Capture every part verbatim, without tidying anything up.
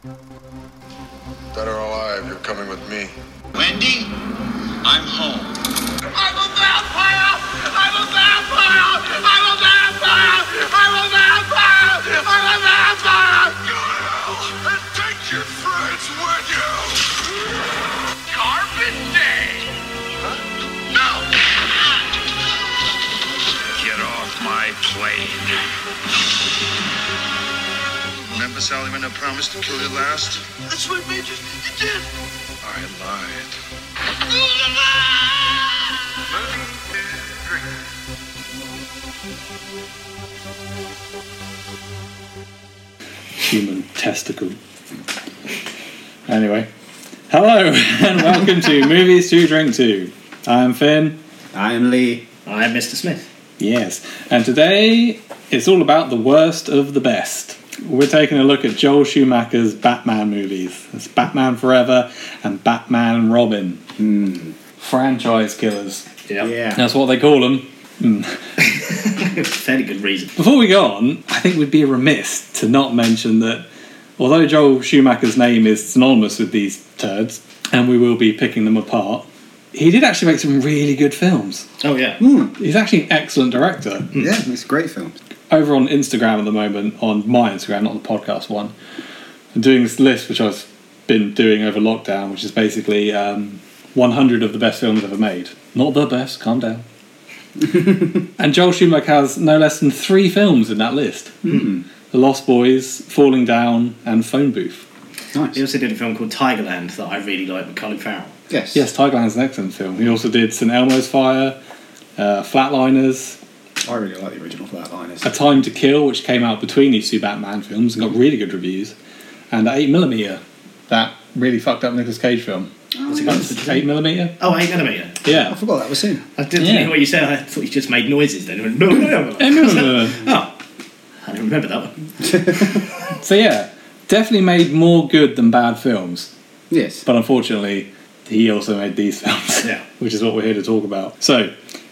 Dead or alive, you're coming with me. Wendy, I'm home. I'm a vampire! I'm a vampire! I'm a vampire! I'm a vampire! I'm a vampire! Go to hell and take your friends with you! Carbon Day! Huh? No! Get off my plane. Remember, Sally, when I promised to kill you last? That's what made you... You did! I lied. Human testicle. Anyway, hello and welcome to Movies to Drink To. I'm Finn. I'm Lee. I'm Mister Smith. Yes, and today it's all about the worst of the best. We're taking a look at Joel Schumacher's Batman movies. It's Batman Forever and Batman and Robin. Mm. Franchise killers. Yep. Yeah. That's what they call them. Mm. Fairly good reason. Before we go on, I think we'd be remiss to not mention that although Joel Schumacher's name is synonymous with these turds, and we will be picking them apart, he did actually make some really good films. Oh, yeah. Mm. He's actually an excellent director. Yeah, it's a great film. Over on Instagram at the moment, on my Instagram, not the podcast one, I'm doing this list which I've been doing over lockdown, which is basically um, one hundred of the best films ever made. Not the best, calm down. And Joel Schumacher has no less than three films in that list. Mm. The Lost Boys, Falling Down, and Phone Booth. Nice. He also did a film called Tigerland that I really like with Colin Farrell. Yes. Yes, Tigerland's an excellent film. He also did Saint Elmo's Fire, uh, Flatliners, I really like the original Flatliners. A Time to Kill, which came out between these two Batman films and got really good reviews, and eight millimeter, that really fucked up Nicolas Cage film. What's it That's called? eight millimeter? Oh, eight millimeter. I Yeah. forgot that was soon. I didn't Yeah. hear what you said. I thought you just made noises then. eight millimeter. Oh, I didn't remember that one. So yeah, definitely made more good than bad films. Yes. But unfortunately, he also made these films, Yeah. which is what we're here to talk about. So,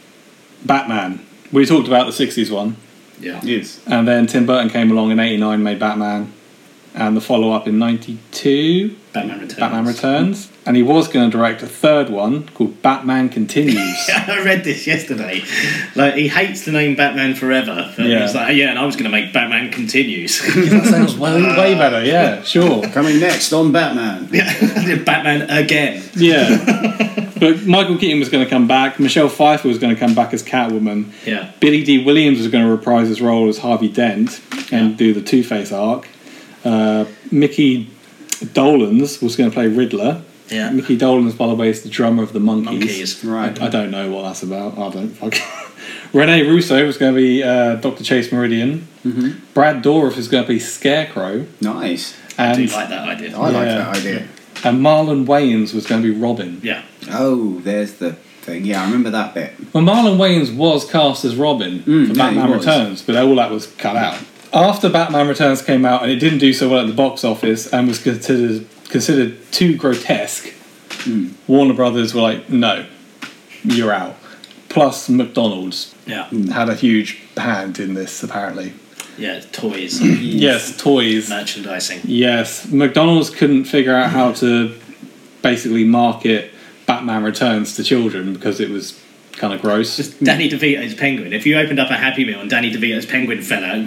Batman. We talked about the sixties one, Yeah. Yes. and then Tim Burton came along in eighty-nine, made Batman, and the follow-up in ninety-two, Batman Returns. Batman Returns. And he was going to direct a third one called Batman Continues. I read this yesterday. Like, he hates the name Batman Forever. But Yeah. he's like, yeah, and I was going to make Batman Continues. That sounds way, way better, yeah, sure. Coming next on Batman. Batman again. Yeah. But Michael Keaton was going to come back. Michelle Pfeiffer was going to come back as Catwoman. Yeah. Billy D. Williams was going to reprise his role as Harvey Dent and Yeah. do the Two-Face arc. Uh, Mickey Dolenz was going to play Riddler. Yeah. Mickey Dolenz, by the way, is the drummer of the Monkees. Monkeys. Right. I, I don't know what that's about. I don't fuck. Rene Russo was going to be uh, Doctor Chase Meridian. Mm-hmm. Brad Dourif is going to be Scarecrow. Nice. I do And, like that idea. I like Yeah. that idea. and Marlon Wayans was going to be Robin. Yeah. Oh, there's the thing. Yeah, I remember that bit. Well, Marlon Wayans was cast as Robin Mm, for yeah, Batman he was. Returns, but all that was cut out. After Batman Returns came out, and it didn't do so well at the box office and was considered considered too grotesque, Mm. Warner Brothers were like, no, you're out. Plus, McDonald's Yeah. had a huge hand in this, apparently. Yeah, toys. Yes, toys. Merchandising. Yes, McDonald's couldn't figure out how to basically market Batman Returns to children because it was kind of gross. Just Danny DeVito's Penguin. If you opened up a Happy Meal and Danny DeVito's Penguin fell out,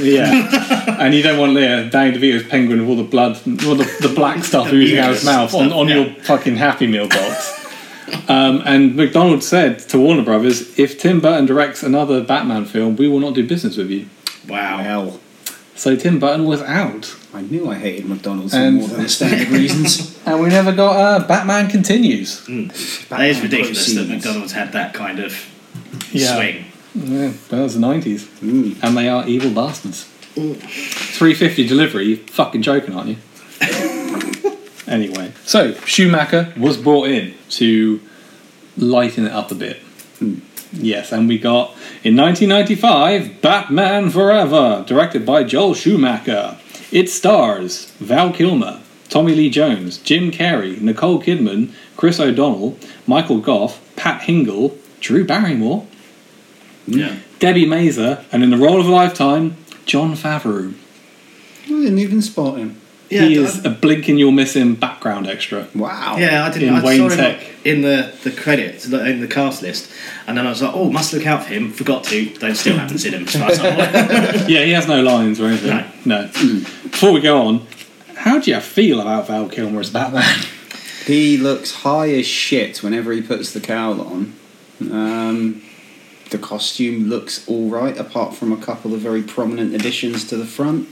Yeah, and you don't want yeah, Danny DeVito's Penguin with all the blood, all the, the black stuff oozing out of his mouth on, on your fucking Happy Meal box. Um, and McDonald's said to Warner Brothers, if Tim Burton directs another Batman film, we will not do business with you. wow. Well, So Tim Burton was out. I knew I hated McDonald's for And- more than standard reasons. And we never got uh, Batman Continues. That is ridiculous that proceeds. McDonald's had that kind of Yeah. swing. Yeah, that was the nineties. Mm. And they are evil bastards. three fifty delivery, you fucking joking, aren't you? Anyway, so Schumacher was brought in to lighten it up a bit. Hmm. Yes, and we got in nineteen ninety-five Batman Forever, directed by Joel Schumacher. It stars Val Kilmer, Tommy Lee Jones, Jim Carrey, Nicole Kidman, Chris O'Donnell, Michael Goff, Pat Hingle, Drew Barrymore, Yeah. Debbie Mazur, and in the role of a lifetime, Jon Favreau. I didn't even spot him. Yeah, he I- is a blink and you'll miss him background extra. Wow. Yeah, I didn't. In I Wayne saw him Tech. in the the credits, in the cast list, and then I was like, "Oh, must look out for him." Forgot to. Don't still haven't seen him. As far as I'm aware. Yeah, he has no lines or anything. No. No. Before we go on, how do you feel about Val Kilmer as Batman? He looks high as shit whenever he puts the cowl on. Um, the costume looks all right, apart from a couple of very prominent additions to the front.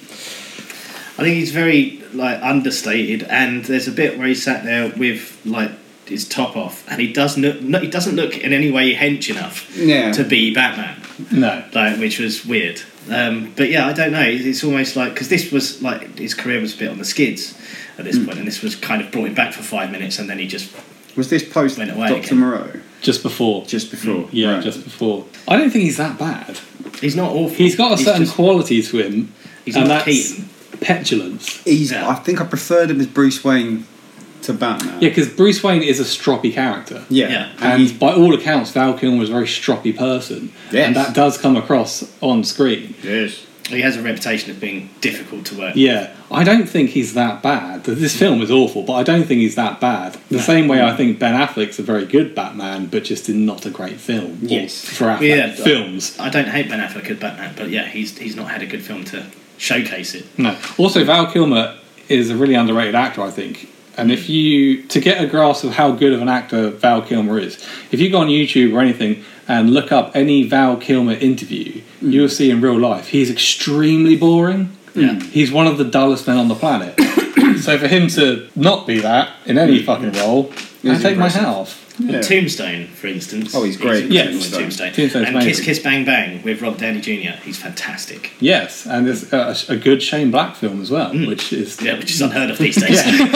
I think he's very like understated, and there's a bit where he sat there with like his top off, and he doesn't look, no, he doesn't look in any way hench enough Yeah. to be Batman. No. Like, which was weird. Um, but yeah, I don't know. It's it's almost like because this was like his career was a bit on the skids at this point, and this was kind of brought him back for five minutes, and then he just Was this post Went away Doctor again. Moreau? Just before. Just before. Yeah, Right. just before. I don't think he's that bad. he's not awful. He's got a certain just- quality to him, He's and not that's Keaton. petulance. He's. Yeah. I think I preferred him as Bruce Wayne to Batman. Yeah, because Bruce Wayne is a stroppy character. Yeah. Yeah. And he's- by all accounts, Val Kilmer was a very stroppy person. Yes. And that does come across on screen. yes. He has a reputation of being difficult to work. Yeah, I don't think he's that bad. This film is awful, but I don't think he's that bad. The same way I think Ben Affleck's a very good Batman, but just in not a great film. Yes. For Affleck Yeah. films. I don't hate Ben Affleck as Batman, but yeah, he's he's not had a good film to showcase it. No. Also, Val Kilmer is a really underrated actor, I think. And if you, to get a grasp of how good of an actor Val Kilmer is, if you go on YouTube or anything and look up any Val Kilmer interview, you'll see in real life he's extremely boring. Yeah. He's one of the dullest men on the planet. So for him to not be that in any fucking role, I It's take my impressive. hat off. Yeah. Tombstone, for instance. Oh, he's great in Yeah. Tombstone. Tombstone. Tombstone. Tombstone's And Kiss amazing. Kiss Bang Bang with Rob Downey Junior He's fantastic. Yes, and it's a, a good Shane Black film as well, which is... Yeah, which is unheard of these days.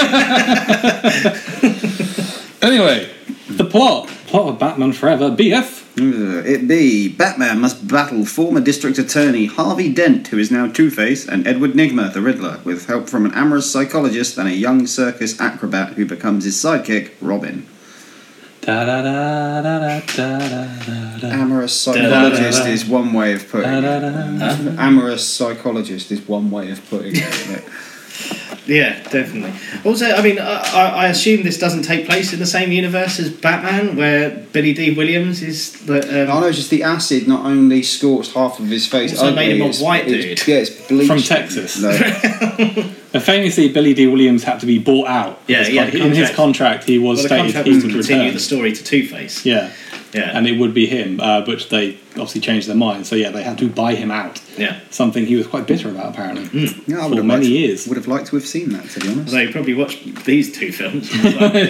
Anyway, the plot. Plot of Batman Forever, B F. Uh, It be Batman must battle former District Attorney Harvey Dent, who is now Two-Face, and Edward Nygma, the Riddler, with help from an amorous psychologist and a young circus acrobat who becomes his sidekick, Robin. Da da da da da da da da. Amorous psychologist psychologist is one way of putting Da, da, it. da, da. Amorous psychologist is one way of putting it. Yeah, definitely. Also, I mean, I, I I assume this doesn't take place in the same universe as Batman, where Billy D. Williams is the. Um, I know, just the acid not only scorched half of his face, Also made ugly, him a it's- white it's- dude. Yeah, it's bleached. From Texas. No. And famously, Billy D. Williams had to be bought out. Yeah, His he had con- a in his contract. contract, he was well, the stated contract he was to would continue return. the story to Two-Face. Yeah, Yeah. and it would be him, uh, which they obviously changed their mind. So yeah, they had to buy him out. Yeah. Something he was quite bitter about, apparently, Yeah, I for would have many liked, years. Would have liked to have seen that, to be honest. So you probably watched these two films. and was like,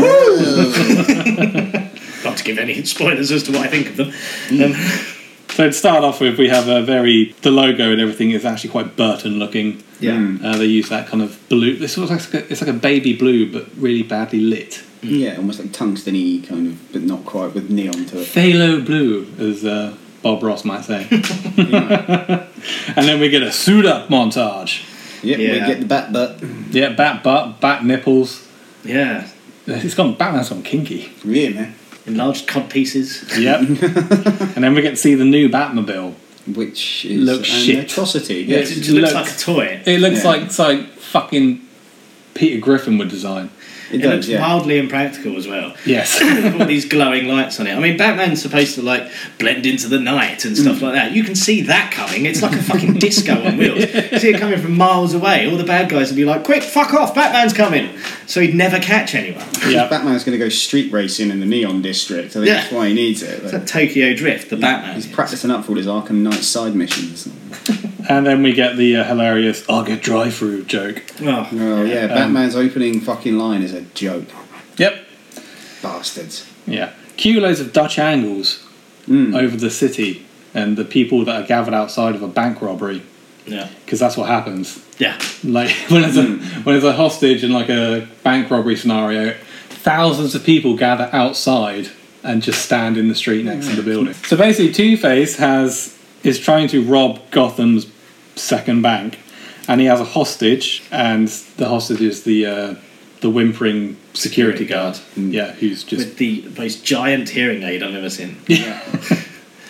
not to give any spoilers as to what I think of them. Um, So to start off with, we have a very the logo and everything is actually quite Burton looking. yeah. Uh, they use that kind of blue. This looks like a, it's like a baby blue, but really badly lit. Yeah, almost like tungsten-y kind of, but not quite with neon to it. Phthalo blue, as uh, Bob Ross might say. Yeah, And then we get a suit up montage. yeah, we Yeah. get the bat butt. Yeah, bat butt, bat nipples. Yeah. It's gone. Batman's gone kinky. Yeah, man. Enlarged cod pieces. Yep. And then we get to see the new Batmobile. Which is Looks an shit. atrocity. Yeah, Yes. it just looks looks- like a toy. It looks Yeah. like it's like fucking Peter Griffin would design. It It does, looks yeah. mildly impractical as well. Yes. With all these glowing lights on it. I mean, Batman's supposed to like blend into the night and stuff like that. You can see that coming. It's like a fucking disco on wheels. You see it coming from miles away. All the bad guys would be like, "Quick, fuck off! Batman's coming!" So he'd never catch anyone. Yeah. Batman's going to go street racing in the Neon District. I think Yeah. that's why he needs it. It's Like, like Tokyo Drift, the Batman. he's practicing up for all his Arkham Knight side missions. And then we get the uh, hilarious "I'll get dry through" joke. Oh, Oh yeah, Batman's opening fucking line is a joke. Yep. Bastards. Yeah. Cue loads of Dutch angles Mm. over the city and the people that are gathered outside of a bank robbery, yeah, because that's what happens. yeah. Like when there's a when there's a hostage in like a bank robbery scenario, thousands of people gather outside and just stand in the street next to the building. So basically, Two-Face has is trying to rob Gotham's second bank, and he has a hostage, and the hostage is the uh, the whimpering security guard. Yeah, who's just With the most giant hearing aid I've ever seen.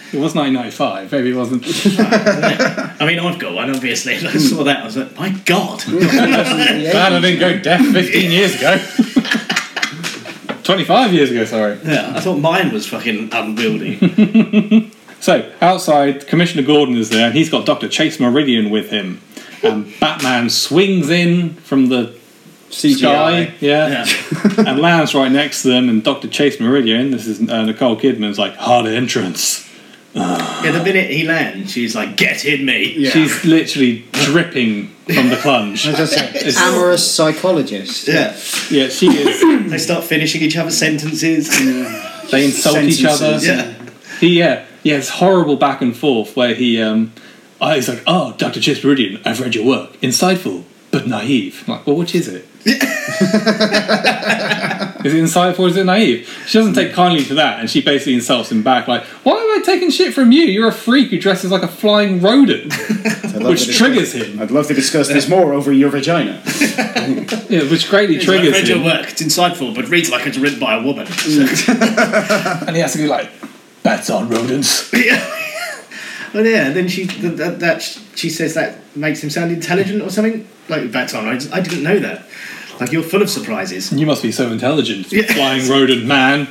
It was nineteen ninety-five. Maybe it wasn't. I mean, I've got one, obviously. I saw that. I was like, my God. Glad I didn't go deaf fifteen years ago. twenty-five years ago, sorry. Yeah, I thought mine was fucking unwieldy. So, outside, Commissioner Gordon is there, and he's got Doctor Chase Meridian with him. And Batman swings in from the C G I. sky, yeah, Yeah. and lands right next to them. And Doctor Chase Meridian, this is uh, Nicole Kidman's like, hard entrance. Yeah, the minute he lands, she's like, get in me. Yeah. She's literally dripping from the plunge. As I said, It's- amorous psychologist. Yeah. Yeah, she is. They start finishing each other's sentences. They insult each other. Sentences. Yeah. He, yeah, yeah, it's horrible back and forth where he, um, oh, he's like, oh, Doctor Chase Meridian, I've read your work. Insightful, but naive. I'm like, well, which is it? Is it insightful or is it naive? She doesn't take kindly to that, and she basically insults him back, like, why am I taking shit from you? You're a freak who dresses like a flying rodent. I'd love Which to triggers discuss- him. I'd love to discuss this more over your vagina. Yeah, which greatly It's like, triggers read your him. work, it's insightful, but reads like it's written by a woman. So. And he has to be like, bats on rodents. Well, yeah, then she that, that, that she says that makes him sound intelligent or something. Like, bats on rodents. I didn't know that. Like, you're full of surprises. You must be so intelligent, Yeah. flying rodent man.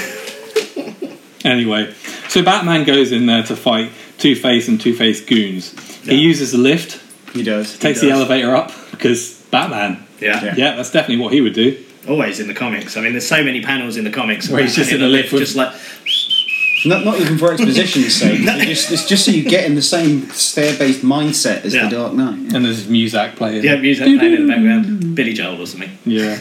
Anyway, so Batman goes in there to fight Two-Face and Two-Face goons. He Yeah. uses the lift, He does. takes He the does. elevator up, because Batman. Yeah. Yeah. Yeah, that's definitely what he would do. Always in the comics. I mean, there's so many panels in the comics of Where he's Batman just in a lift with- just like, Not, not even for exposition's sake. It's just, it's just so you get in the same stair-based mindset as Yeah. the Dark Knight. And there's Muzak playing. yeah, music playing in the background. Billy Joel or something. Yeah.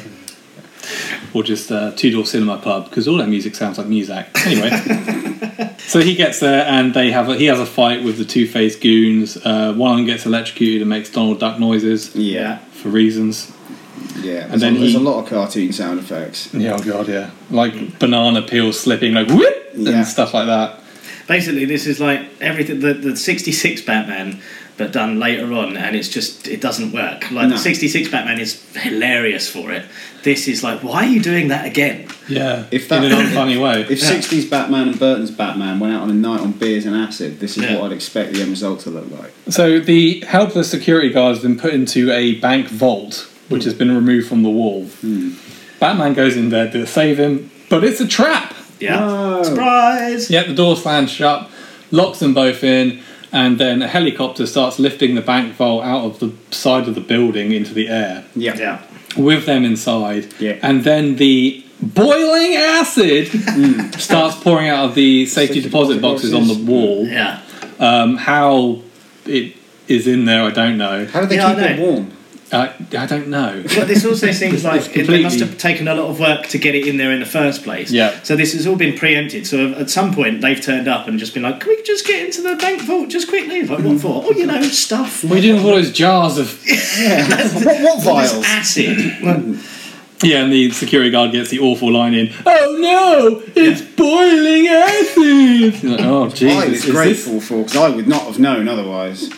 Or just uh, Two Door Cinema Club, because all that music sounds like Muzak. Anyway. So he gets there, and they have a, he has a fight with the Two-Face goons. Uh, one of them gets electrocuted and makes Donald Duck noises Yeah. for reasons. Yeah. There's, And then a, there's he- a lot of cartoon sound effects. Yeah, oh god, yeah. Like banana peels slipping, like whoop, Yeah. and stuff like that. Basically, this is like everything the, the sixty-six Batman, but done later on, and it's just it doesn't work. Like No. the sixty-six Batman is hilarious for it. This is like, why are you doing that again? Yeah, If that- in an unfunny way. If sixties Batman and Burton's Batman went out on a night on beers and acid, this is Yeah. what I'd expect the end result to look like. So the helpless security guard has been put into a bank vault, which has been removed from the wall. Hmm. Batman goes in there to save him, but it's a trap. Yeah, No. surprise. Yet the door slams shut, locks them both in, and then a helicopter starts lifting the bank vault out of the side of the building into the air, Yeah. Yeah, with them inside. Yeah. And then the boiling acid starts pouring out of the safety, Safety deposit, deposit boxes on the boxes. wall. yeah. Um, how it is in there, I don't know. How do they Yeah, I keep it know. warm? I, I don't know. But this also seems like it, they completely- must have taken a lot of work to get it in there in the first place. Yeah. So this has all been preempted. So at some point they've turned up and just been like, "Can we just get into the bank vault just quickly?" Like, what for? Oh, you know, stuff. What are you doing with all those jars of... what, what All this vials? acid. Yeah, and the security guard gets the awful line in, "Oh no, it's boiling acid!" You're like, oh, Jesus. I was is this- grateful for, because I would not have known otherwise.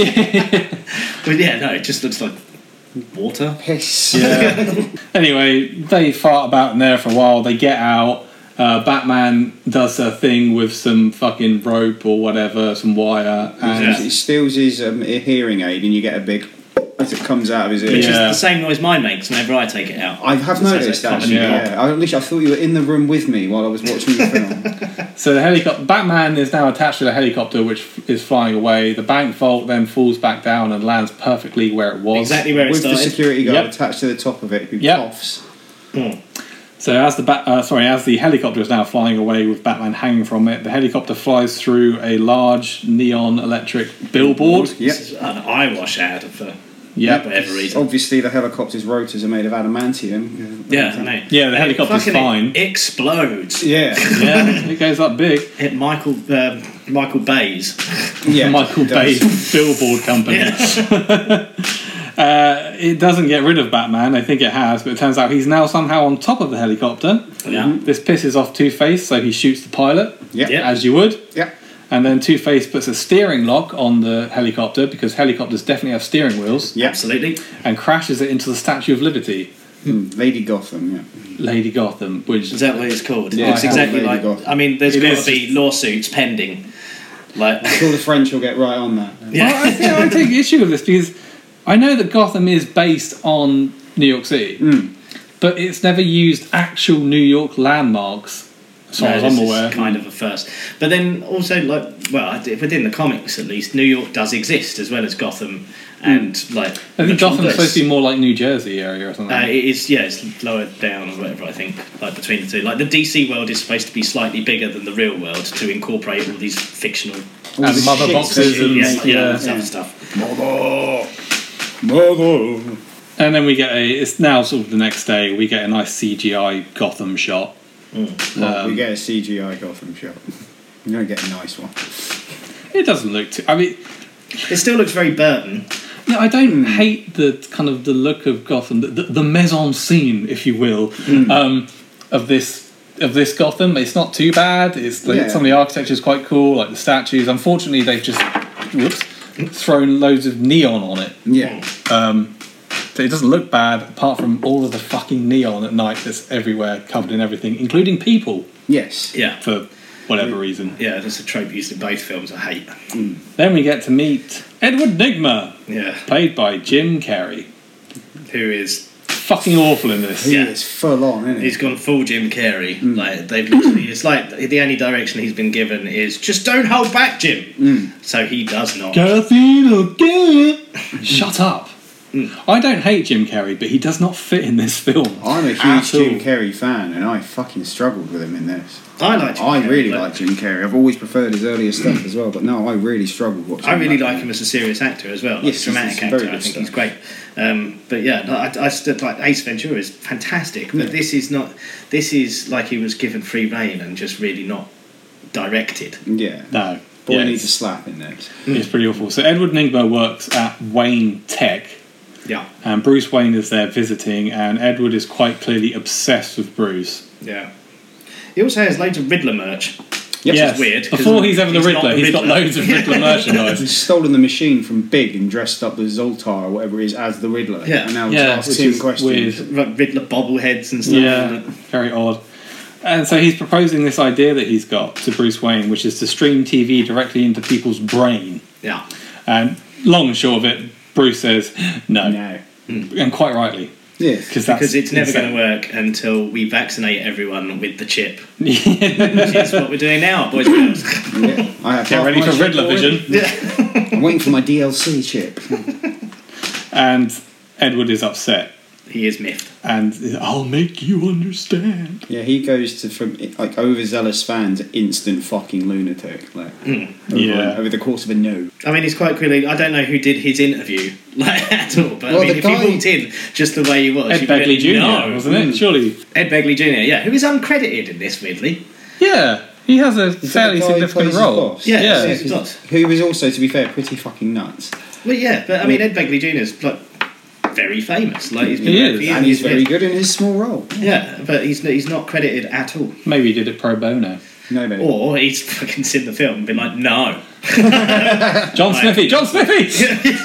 But yeah, no, it just looks like water. Piss. Yeah. Anyway, they fart about in there for a while. They get out. Uh, Batman does a thing with some fucking rope or whatever, some wire, and Yeah. He steals his um, hearing aid, and you get a big as it comes out of his ear. Which Yeah. is the same noise mine makes whenever I take it out. I have It sounds noticed like actually. yeah. Yeah, I, at least I thought you were in the room with me while I was watching the film. so the helicopter. Batman is now attached to the helicopter, which f- is flying away. The bank vault then falls back down and lands perfectly where it was. Exactly where it With the started. security guard Yep. attached to the top of it, who Yep. coughs. Mm. So as the ba- uh, sorry, as the helicopter is now flying away with Batman hanging from it, the helicopter flies through a large neon electric billboard. Yep. This is an eyewash ad for Yep. whatever reason. Obviously, the helicopter's rotors are made of adamantium. Yeah, I know. Yeah, the And it helicopter's fucking fine. explodes. Yeah. Yeah, it goes up big. Hit Michael um, Michael Bay's. yeah. Michael it does. Bay's billboard company. uh, it doesn't get rid of Batman. I think it has, but it turns out he's now somehow on top of the helicopter. Yeah. This pisses off Two-Face, so he shoots the pilot, Yeah. Yeah. as you would. Yeah. And then Two-Face puts a steering lock on the helicopter, because helicopters definitely have steering wheels, Yeah. Absolutely. and crashes it into the Statue of Liberty, Hmm. Lady Gotham. Yeah. Lady Gotham, which Is that what it's called? Yeah, it's it's exactly called like. Lady Gotham. I mean, there's It got is to be lawsuits pending Like, I'm sure the French will get right on that. yeah. I, I, think, I take issue with this because I know that Gotham is based on New York City, Mm. but it's never used actual New York landmarks, as far No, as this I'm is aware. kind of a first. But then also, like, well, within the comics at least, New York does exist as well as Gotham, and like. I think Gotham's Metropolis. supposed to be more like New Jersey area or something. Uh, it is, yeah, it's lower down or whatever, I think, like between the two. Like, the D C world is supposed to be slightly bigger than the real world to incorporate all these fictional. and the mother shit boxes that and yeah, shit, yeah, yeah. stuff, stuff. Mother, mother. And then we get a. It's now sort of the next day. We get a nice C G I Gotham shot. Well, Um, we get a C G I Gotham shot. You're gonna get a nice one. It doesn't look too. I mean, It still looks very Burton. no, I don't hate the kind of the look of Gotham, the, the, the mise en scene, if you will, um, of this of this Gotham. It's not too bad. It's like, Yeah. some of the architecture is quite cool, like the statues. Unfortunately, they've just whoops thrown loads of neon on it. Yeah. Um, so it doesn't look bad, apart from all of the fucking neon at night that's everywhere, covered in everything, including people, Yes. Yeah. for whatever reason. Yeah, that's a trope used in both films I hate. Then we get to meet Edward Nygma, Yeah. played by Jim Carrey. Who is. Fucking awful in this. He Yeah. is full on, isn't he? He's gone full Jim Carrey. Like, they've literally. It's like the only direction he's been given is just don't hold back, Jim. So he does not. Kathy, look at it. Shut up. I don't hate Jim Carrey, but he does not fit in this film. I'm a huge at Jim all. Carrey fan, and I fucking struggled with him in this. I like Jim I Carrey, really but- like Jim Carrey. I've always preferred his earlier stuff as well, but no, I really struggled watching I really that. like him as a serious actor as well, like Yes, a dramatic he's some actor. very I good think stuff. he's great. Um, but yeah, no, I, I stood like Ace Ventura is fantastic, but Yeah. this is not. This is like he was given free reign and just really not directed. Yeah. No. Boy Yeah, needs a it's, slap in this. it's pretty awful. So Edward Nygma works at Wayne Tech, Yeah, and Bruce Wayne is there visiting, and Edward is quite clearly obsessed with Bruce. yeah. He also has loads of Riddler merch. Yep. Yes. is weird, 'cause Before he's ever the he's not Riddler, the he's got Riddler. loads of Riddler merchandise. He's stolen the machine from Big and dressed up as Zoltar or whatever it is as the Riddler. Yeah. And now Yeah, just which asks him is questions. weird. Like Riddler bobbleheads and stuff. Yeah, very odd. And so he's proposing this idea that he's got to Bruce Wayne, which is to stream T V directly into people's brain. Yeah. And long and short of it, Bruce says no, No. and quite rightly, Yeah. because Because it's never going to work until we vaccinate everyone with the chip. Which is what we're doing now, boys and girls. Yeah. I have Get half ready my for chip Riddler already. vision. I'm waiting for my D L C chip. And Edward is upset, He is miffed. and I'll make you understand. Yeah, he goes to from like overzealous fan to instant fucking lunatic. Like over, Yeah. over the course of a no. I mean, he's quite clearly. I don't know who did his interview like at all, but Well, I mean, the if guy- he walked in just the way he was, Ed you'd be Begley like, Junior, no. wasn't it? Surely. Ed Begley Junior, yeah, who is uncredited in this, weirdly. Yeah, he has a Is that fairly the guy who significant plays his role. boss? Yeah, Yeah. it's not. Who was also, to be fair, pretty fucking nuts. Well, yeah, but I mean, Ed Begley Junior is like very famous. Like he's been He around is. for years, And he's very yeah. good in his small role. Yeah, but he's he's not credited at all. Maybe he did it pro bono. No, no. Or he's fucking seen the film and been like, no. John Right. Smithy, John Smithy.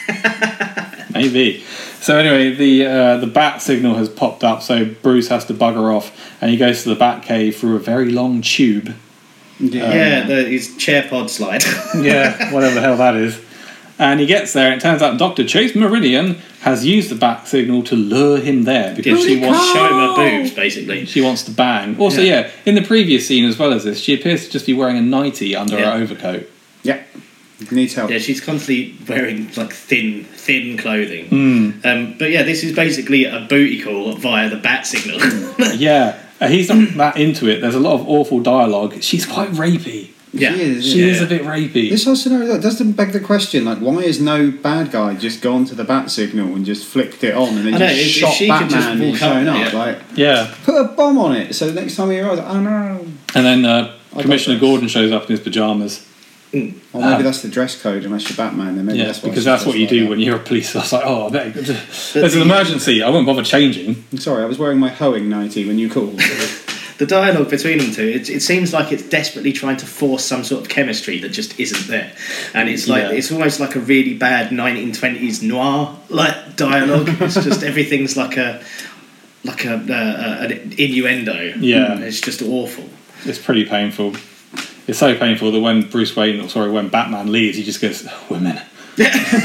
Maybe. So anyway, the uh, the bat signal has popped up, so Bruce has to bugger off, and he goes to the bat cave through a very long tube. Yeah. Yeah, the, his chair pod slide. Yeah, whatever the hell that is. And he gets there, and it turns out Doctor Chase Meridian has used the bat signal to lure him there because she wants show him her boobs, basically. she wants to bang. Also, Yeah. yeah. in the previous scene as well as this, she appears to just be wearing a nightie under Yeah. her overcoat. Yeah. Needs help. Yeah, she's constantly wearing like thin, thin clothing. Hmm. Um, but yeah, this is basically a booty call via the bat signal. Yeah, uh, he's not that into it. There's a lot of awful dialogue. She's quite rapey. yeah, She is, She yeah. is a bit rapey. This whole scenario like, doesn't beg the question, like, why has no bad guy just gone to the bat signal and just flicked it on and then I know, just if- if shot she could just Batman who's walk up, showing up? yeah. Like, Yeah, put a bomb on it so the next time he arrives, like, oh no. and then uh, I Commissioner got this. Gordon shows up in his pajamas. Or maybe Ah. that's the dress code unless you're Batman, then maybe Yeah, that's why because she that's does what you like do that. when you're a police. I was like, oh, I bet there's an the- emergency. I won't bother changing. I'm sorry, I was wearing my hoeing nightie when you called. the dialogue between them two, it, it seems like it's desperately trying to force some sort of chemistry that just isn't there, and it's like Yeah. it's almost like a really bad nineteen twenties noir like dialogue. It's just everything's like a like a uh, an innuendo. Yeah. It's just awful. It's pretty painful. it's so painful that when Bruce Wayne, or sorry, when Batman leaves, he just goes, oh, women. Which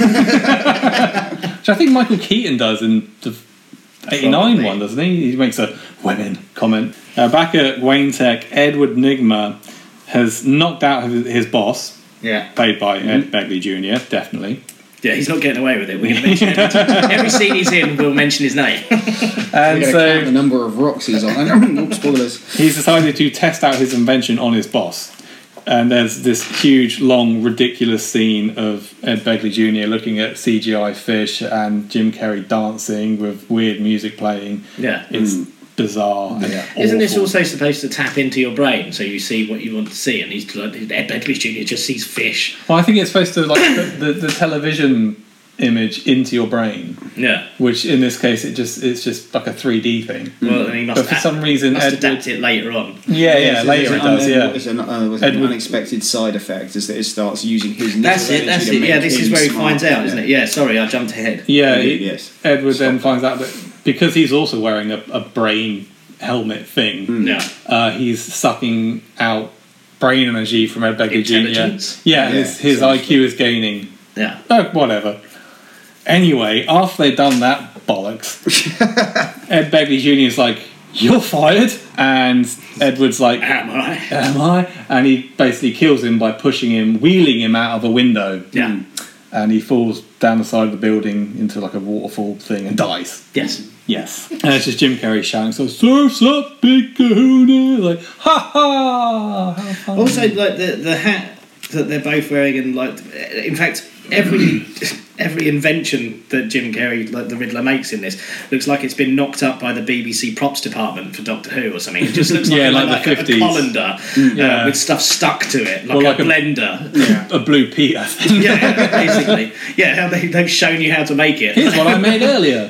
I think Michael Keaton does in the eighty-nine one, doesn't he? He makes a women comment. Uh, back at Wayne Tech, Edward Nygma has knocked out his, his boss, Yeah. played by mm-hmm. Ed Begley Junior, definitely. Yeah, he's not getting away with it. We're going to mention it. Every scene he's in, we'll mention his name. And We're so count the number of rocks he's on. Oops, spoilers. he's decided to test out his invention on his boss. And there's this huge, long, ridiculous scene of Ed Begley Junior looking at C G I fish and Jim Carrey dancing with weird music playing. Yeah. It's mm. bizarre. And Yeah. Isn't this awful. also supposed to tap into your brain so you see what you want to see? And he's like, Ed Begley Junior just sees fish. Well, I think it's supposed to like put the, the television image into your brain, Yeah. which in this case it just it's just like a three D thing. Well, then he must, But for adapt, some reason, must Edward, adapt it later on. yeah, yeah, Yes, later it's it an does, un- yeah. It's an, uh, was it an Edward- unexpected side effect is that it starts using his That's it, neural that's energy to it. Yeah, make this is him where he smart. finds out, isn't it? Yeah, sorry, I jumped ahead. Yeah, Indeed, he- yes. Edward then finds out that because he's also wearing a, a brain helmet thing, Yeah. uh, he's sucking out brain energy from Ed Begley Junior Intelligence? Yeah, Yeah, his, his sounds I Q is gaining. Yeah. Oh, whatever. Anyway, after they've done that bollocks, Ed Begley Junior is like, "You're fired," and Edward's like, Am I? "Am I?" And he basically kills him by pushing him, wheeling him out of a window. Yeah. And he falls down the side of the building into like a waterfall thing and dies. Yes. Yes. And it's just Jim Carrey shouting, so surf's up, big kahuna! Like, ha ha! How funny. Also, like the the hat that they're both wearing, and like, in fact, every every invention that Jim Carrey, like the Riddler, makes in this looks like it's been knocked up by the B B C props department for Doctor Who or something. It just looks like, Yeah, a, like like, the a, a fifties. colander Yeah. uh, with stuff stuck to it, like, Or like a a- blender. a blue Peter thing. Yeah, basically. Yeah, how they, they've shown you how to make it. Here's what I made earlier.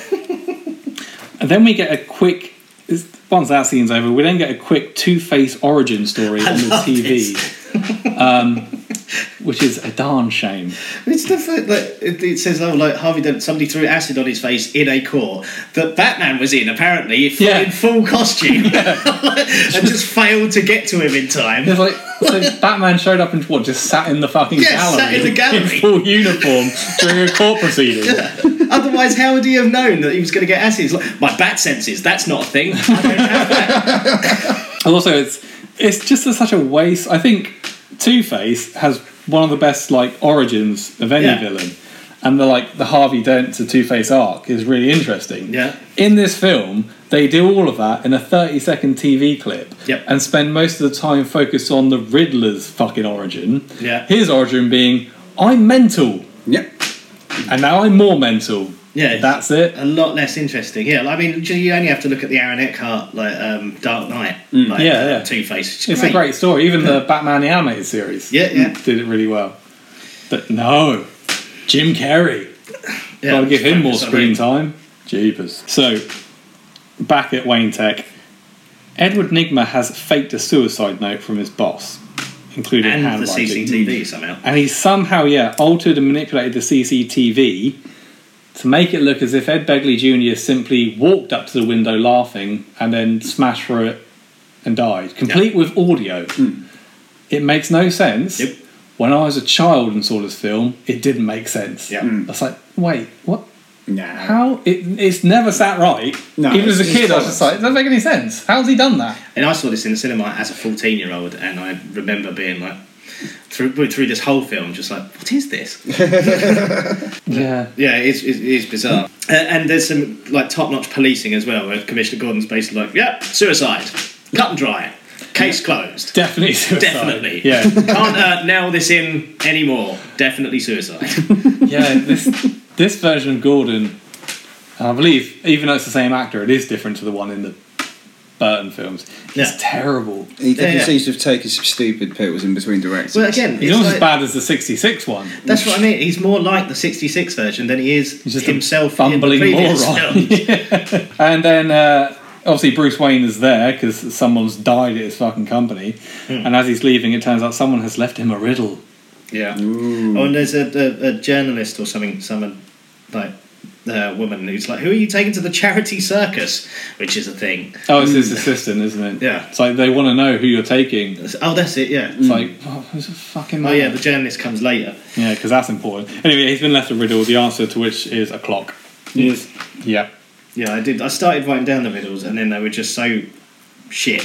And then we get a quick. Once that scene's over, we then get a quick Two-Face origin story I on the love T V, um, which is a darn shame. It's the fact that it, it says, oh, like Harvey Dent, somebody threw acid on his face in a core that Batman was in, apparently, full, Yeah. in full costume, and just failed to get to him in time. It's like so Batman showed up and what just sat in the fucking Yeah, gallery, sat in the gallery. in full uniform during a court proceeding. Otherwise, how would he have known that he was going to get acid? It's like, my bat senses, that's not a thing. I don't have that. And also, it's it's just a, such a waste. I think Two-Face has one of the best like origins of any Yeah. villain, and the like the Harvey Dent to Two-Face arc is really interesting. Yeah. In this film, they do all of that in a thirty-second T V clip, Yep. and spend most of the time focused on the Riddler's fucking origin. Yeah. His origin being, I'm mental, Yep. and now I'm more mental. Yeah. That's it. A lot less interesting. Yeah, I mean, you only have to look at the Aaron Eckhart, like, um, Dark Knight, like, Yeah, uh, yeah. Two-Face. It's, It's great. a great story. Even the Batman the Animated Series Yeah, yeah. did it really well. But no, Jim Carrey. Yeah, Gotta give him more focus on screen him. time. Jeepers. So, back at Wayne Tech, Edward Nygma has faked a suicide note from his boss, including And the handwriting. C C T V somehow. And he somehow, yeah, altered and manipulated the C C T V to make it look as if Ed Begley Junior simply walked up to the window laughing and then smashed through it and died, complete with audio. It makes no sense. Yep. When I was a child and saw this film, it didn't make sense. Yeah. I was like, wait, what? Nah. How? It, it's never sat right. No, Even as a it's- kid, it's I was just like, it doesn't make any sense. How's he done that? And I saw this in the cinema as a fourteen-year-old, and I remember being like, through through this whole film, just like, what is this? Yeah. Yeah, it's it's, it's bizarre. Uh, and there's some like top-notch policing as well, where Commissioner Gordon's basically like, "Yep, suicide, cut and dry, case closed." Definitely suicide. Definitely. Yeah. Can't uh, nail this in anymore. Definitely suicide. Yeah, this this version of Gordon, I believe, even though it's the same actor, it is different to the one in the Burton films. It's Yeah. terrible. He definitely yeah. seems to have taken some stupid pills in between directions. Well, again, He's it's almost like- as bad as the sixty-six one. that's what I mean. He's more like the sixty-six version than he is He's just a himself bumbling in the previous moron. films. And then, uh, obviously, Bruce Wayne is there because someone's died at his fucking company. And as he's leaving, it turns out someone has left him a riddle. Yeah. Oh, and there's a, a, a journalist or something, someone like uh, woman who's like, "Who are you taking to the charity circus?" Which is a thing. Oh, it's his assistant, isn't it? Yeah. It's like they want to know who you're taking. It's Oh, that's it. Yeah. like, oh, who's a fucking Oh man? yeah, the journalist comes later. Yeah, because that's important. Anyway, he's been left a riddle, the answer to which is a clock. Yes. Yeah. Yeah, I did. I started writing down the riddles, and then they were just so shit.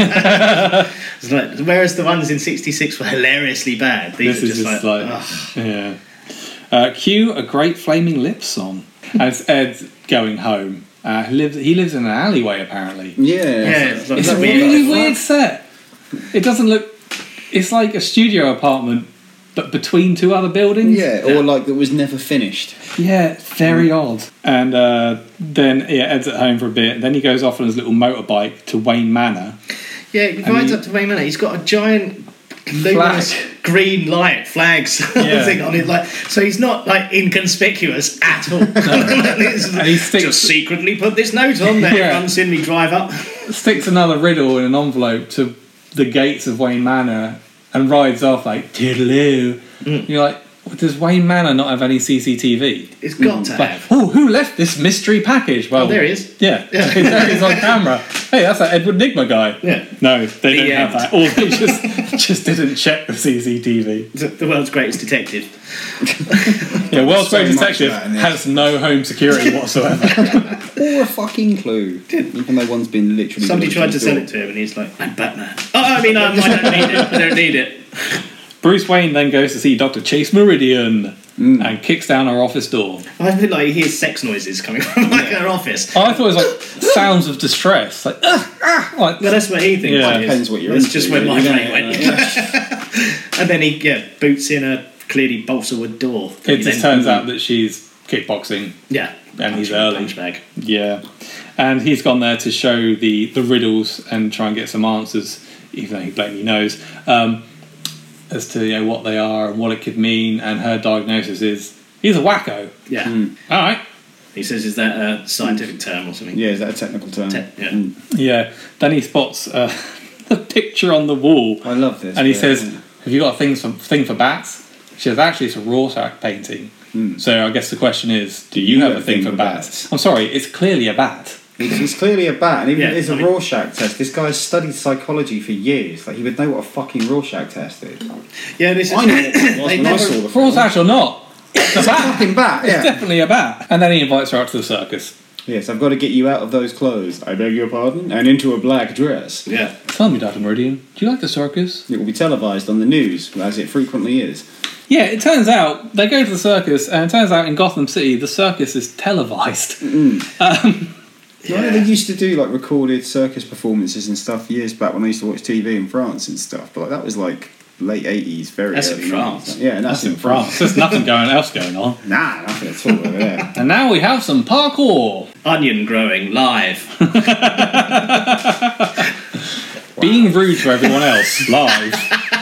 It's like, whereas the ones in sixty-six were hilariously bad, these This are is just, just like, like, ugh. yeah. Uh, cue a Great Flaming Lips song. As Ed's going home. Uh, he lives. He lives in an alleyway, apparently. Yeah. Yeah, it's like, It's that a weird. really weird set. It doesn't look. It's like a studio apartment, but between two other buildings. Yeah, or like that was never finished. Yeah, very odd. And uh, then yeah, Ed's at home for a bit. And then he goes off on his little motorbike to Wayne Manor. Yeah, he And rides he- up to Wayne Manor. He's got a giant luminous green light flags Yeah. thing on it, like, so he's not like inconspicuous at all. And he sticks- just secretly put this note on there. Yeah. Everyone's seen me drive up. Sticks another riddle in an envelope to the gates of Wayne Manor and rides off like toodaloo. Mm. You're like, does Wayne Manor not have any C C T V? It's got to Like, have. oh, who left this mystery package? Well, Oh, there he is. Yeah, there he is on camera. Hey, that's that Edward Nigma guy. Yeah. No, they The don't end. have that. Or they just just didn't check the C C T V. The the world's greatest detective. Yeah, World's So Greatest much of Detective that in this. has no home security whatsoever. Or a fucking clue. Even though one's been literally. Somebody tried to sell it to him, and he's like, "I'm Batman." Oh, I mean, um, I don't need it. I don't need it. Bruce Wayne then goes to see Doctor Chase Meridian Mm. and kicks down her office door. I feel like he hears sex noises coming from like her office. Oh, I thought it was like sounds of distress, like ah, ah, like Well, that's what he thinks. Yeah. it is. Depends what you're That's into, just where my really, brain isn't went. it? Yeah. And then he yeah, boots in a clearly balsa wood door. it He just then- turns out that she's kickboxing. Yeah. and he's Punch- early. punch bag. Yeah, and he's gone there to show the the riddles and try and get some answers, even though he blatantly knows um, as to you know what they are and what it could mean. And her diagnosis is he's a wacko. Yeah. All right. He says, "Is that a scientific term or something?" Yeah, is that a technical term? Te- yeah. Mm. Yeah. Then he spots uh, the picture on the wall, I love this. and he bit, says, yeah. "Have you got a thing for thing for bats?" She says, "Actually, it's a Rorschach painting." Hmm. So I guess the question is, do you, have, a thing, for bats? I'm sorry, it's clearly a bat. It's, it's clearly a bat, and even Yeah, if it's a I mean- Rorschach test, this guy's studied psychology for years. Like, he would know what a fucking Rorschach test is. Yeah, this is. I know what it was They when I never- saw the film. Rorschach or not, it's a bat. Fucking bat, It's yeah. definitely a bat. And then he invites her out to the circus. Yes, I've got to get you out of those clothes. I beg your pardon? And into a black dress. Yeah. Tell me, Doctor Meridian, do you like the circus? It will be televised on the news, as it frequently is. Yeah, it turns out they go to the circus, and it turns out in Gotham City the circus is televised. You know, they used to do like recorded circus performances and stuff years back when I used to watch T V in France and stuff. But like, that was like late eighties, very That's in early France. nineties. Yeah, and that's, That's in France. There's nothing going else going on. Nah, nothing at all over there. And now we have some parkour. Onion growing live. Being rude to everyone else live.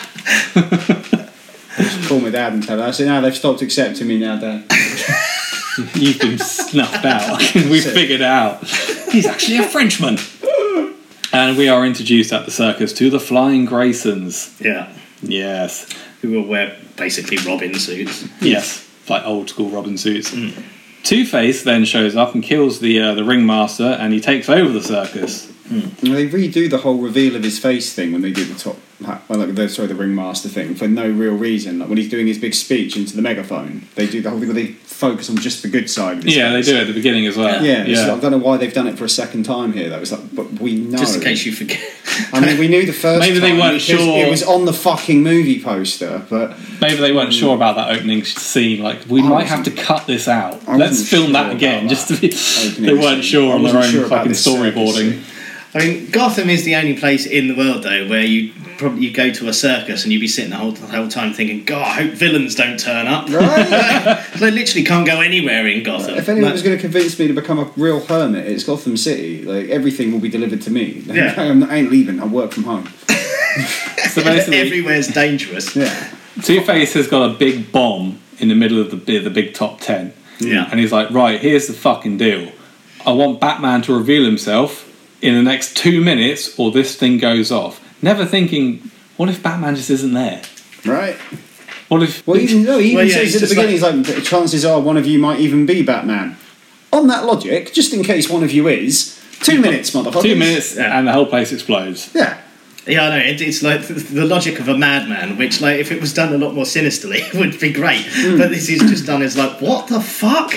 Call my dad and tell her. I said, no, they've stopped accepting me now, Dad. You've been snuffed out. We've figured it out. He's actually a Frenchman. And we are introduced at the circus to the Flying Graysons. Yeah. Yes. Who will wear basically Robin suits. Yes. Like old school Robin suits. Two-Face then shows up and kills the uh, the ringmaster, and he takes over the circus. And they redo the whole reveal of his face thing when they do the top, hat, well, like the sorry, the ringmaster thing for no real reason. Like when he's doing his big speech into the megaphone, they do the whole thing where they focus on just the good side of his Yeah, they face. do it at the beginning as well. Yeah, it's yeah. like, I don't know why they've done it for a second time here. That was like, but we know. Just in case you forget. I mean, we knew the first. Maybe they time weren't because sure. It was on the fucking movie poster, but Maybe they weren't sure about that opening scene. Like, we I might have to wasn't- cut this out. I Let's wasn't film that sure again, about just to that be. opening They weren't scene. sure I on their wasn't own sure about fucking this circus storyboarding. scene. I mean, Gotham is the only place in the world, though, where you probably you go to a circus and you'd be sitting the whole, the whole time thinking, God, I hope villains don't turn up. Right? They literally can't go anywhere in Gotham. If anyone Like- was going to convince me to become a real hermit, it's Gotham City. Like everything will be delivered to me. Like, Yeah. I'm, I ain't leaving. I work from home. So basically, everywhere's dangerous. Yeah. Two-Face has got a big bomb in the middle of the the big top ten. Yeah. And he's like, right, here's the fucking deal. I want Batman to reveal himself in the next two minutes or this thing goes off. Never thinking, what if Batman just isn't there? Right. What if... Well, even no, he even Well, yeah, says he's at the just beginning, he's like, chances are one of you might even be Batman. on that logic, just in case one of you is, two minutes, motherfuckers. Two minutes Yeah. and the whole place explodes. Yeah. Yeah, I know. It, it's like the, the logic of a madman, which, like, if it was done a lot more sinisterly, would be great. Hmm. But this is just done as like, what the fuck?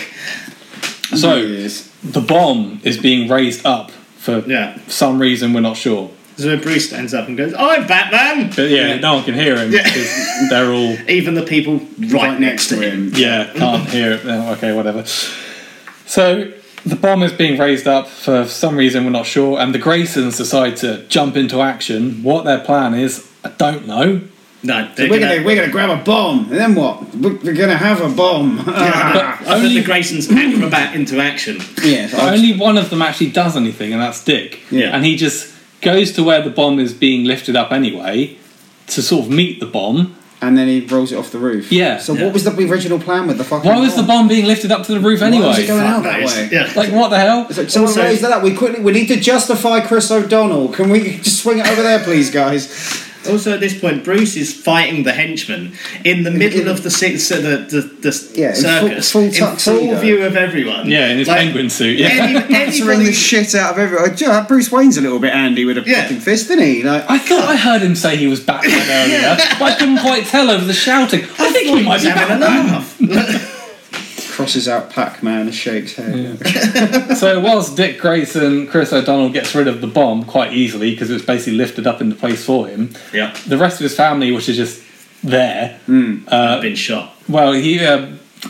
So Yes. the bomb is being raised up for Yeah. some reason we're not sure. So when Bruce stands up and goes, "I'm Batman," But yeah, no one can hear him Yeah. because they're all even the people right, next to him. yeah can't hear it. Oh, okay, whatever. So the bomb is being raised up for some reason we're not sure, and the Graysons decide to jump into action. What their plan is, I don't know. No, So they're we're gonna, gonna we're gonna grab a bomb, and then what? We're, we're gonna have a bomb. I put only- the Graysons acrobat into action. Yes. But only one of them actually does anything, and that's Dick. Yeah. And he just goes to where the bomb is being lifted up anyway to sort of meet the bomb. And then he rolls it off the roof. Yeah. So Yeah. what was the original plan with the fucking? Why was the bomb being lifted up to the roof anyway? Why was it going out Fuck that knows. way? Yeah. Like, what the hell? It's like, someone Also- raised that up. We quickly we need to justify Chris O'Donnell. Can we just swing it over there, please, guys? Also, at this point, Bruce is fighting the henchman in the middle of the si- so the the, the Yeah, in full- circus, full in full tuxedo. view of everyone. Yeah, in his Like, penguin suit. Yeah. Any, Battering anybody, the shit out of everyone. Do you know, Bruce Wayne's a little bit handy with a Yeah. fucking fist, isn't he? Like, I thought I heard him say he was Batman earlier, but I couldn't quite tell over the shouting. I think he might be having a Batman. laugh. Crosses out Pac-Man and shakes head. So whilst Dick Grayson, Chris O'Donnell gets rid of the bomb quite easily because it was basically lifted up into place for him, Yeah, the rest of his family, which is just there, I've been shot. well, he uh,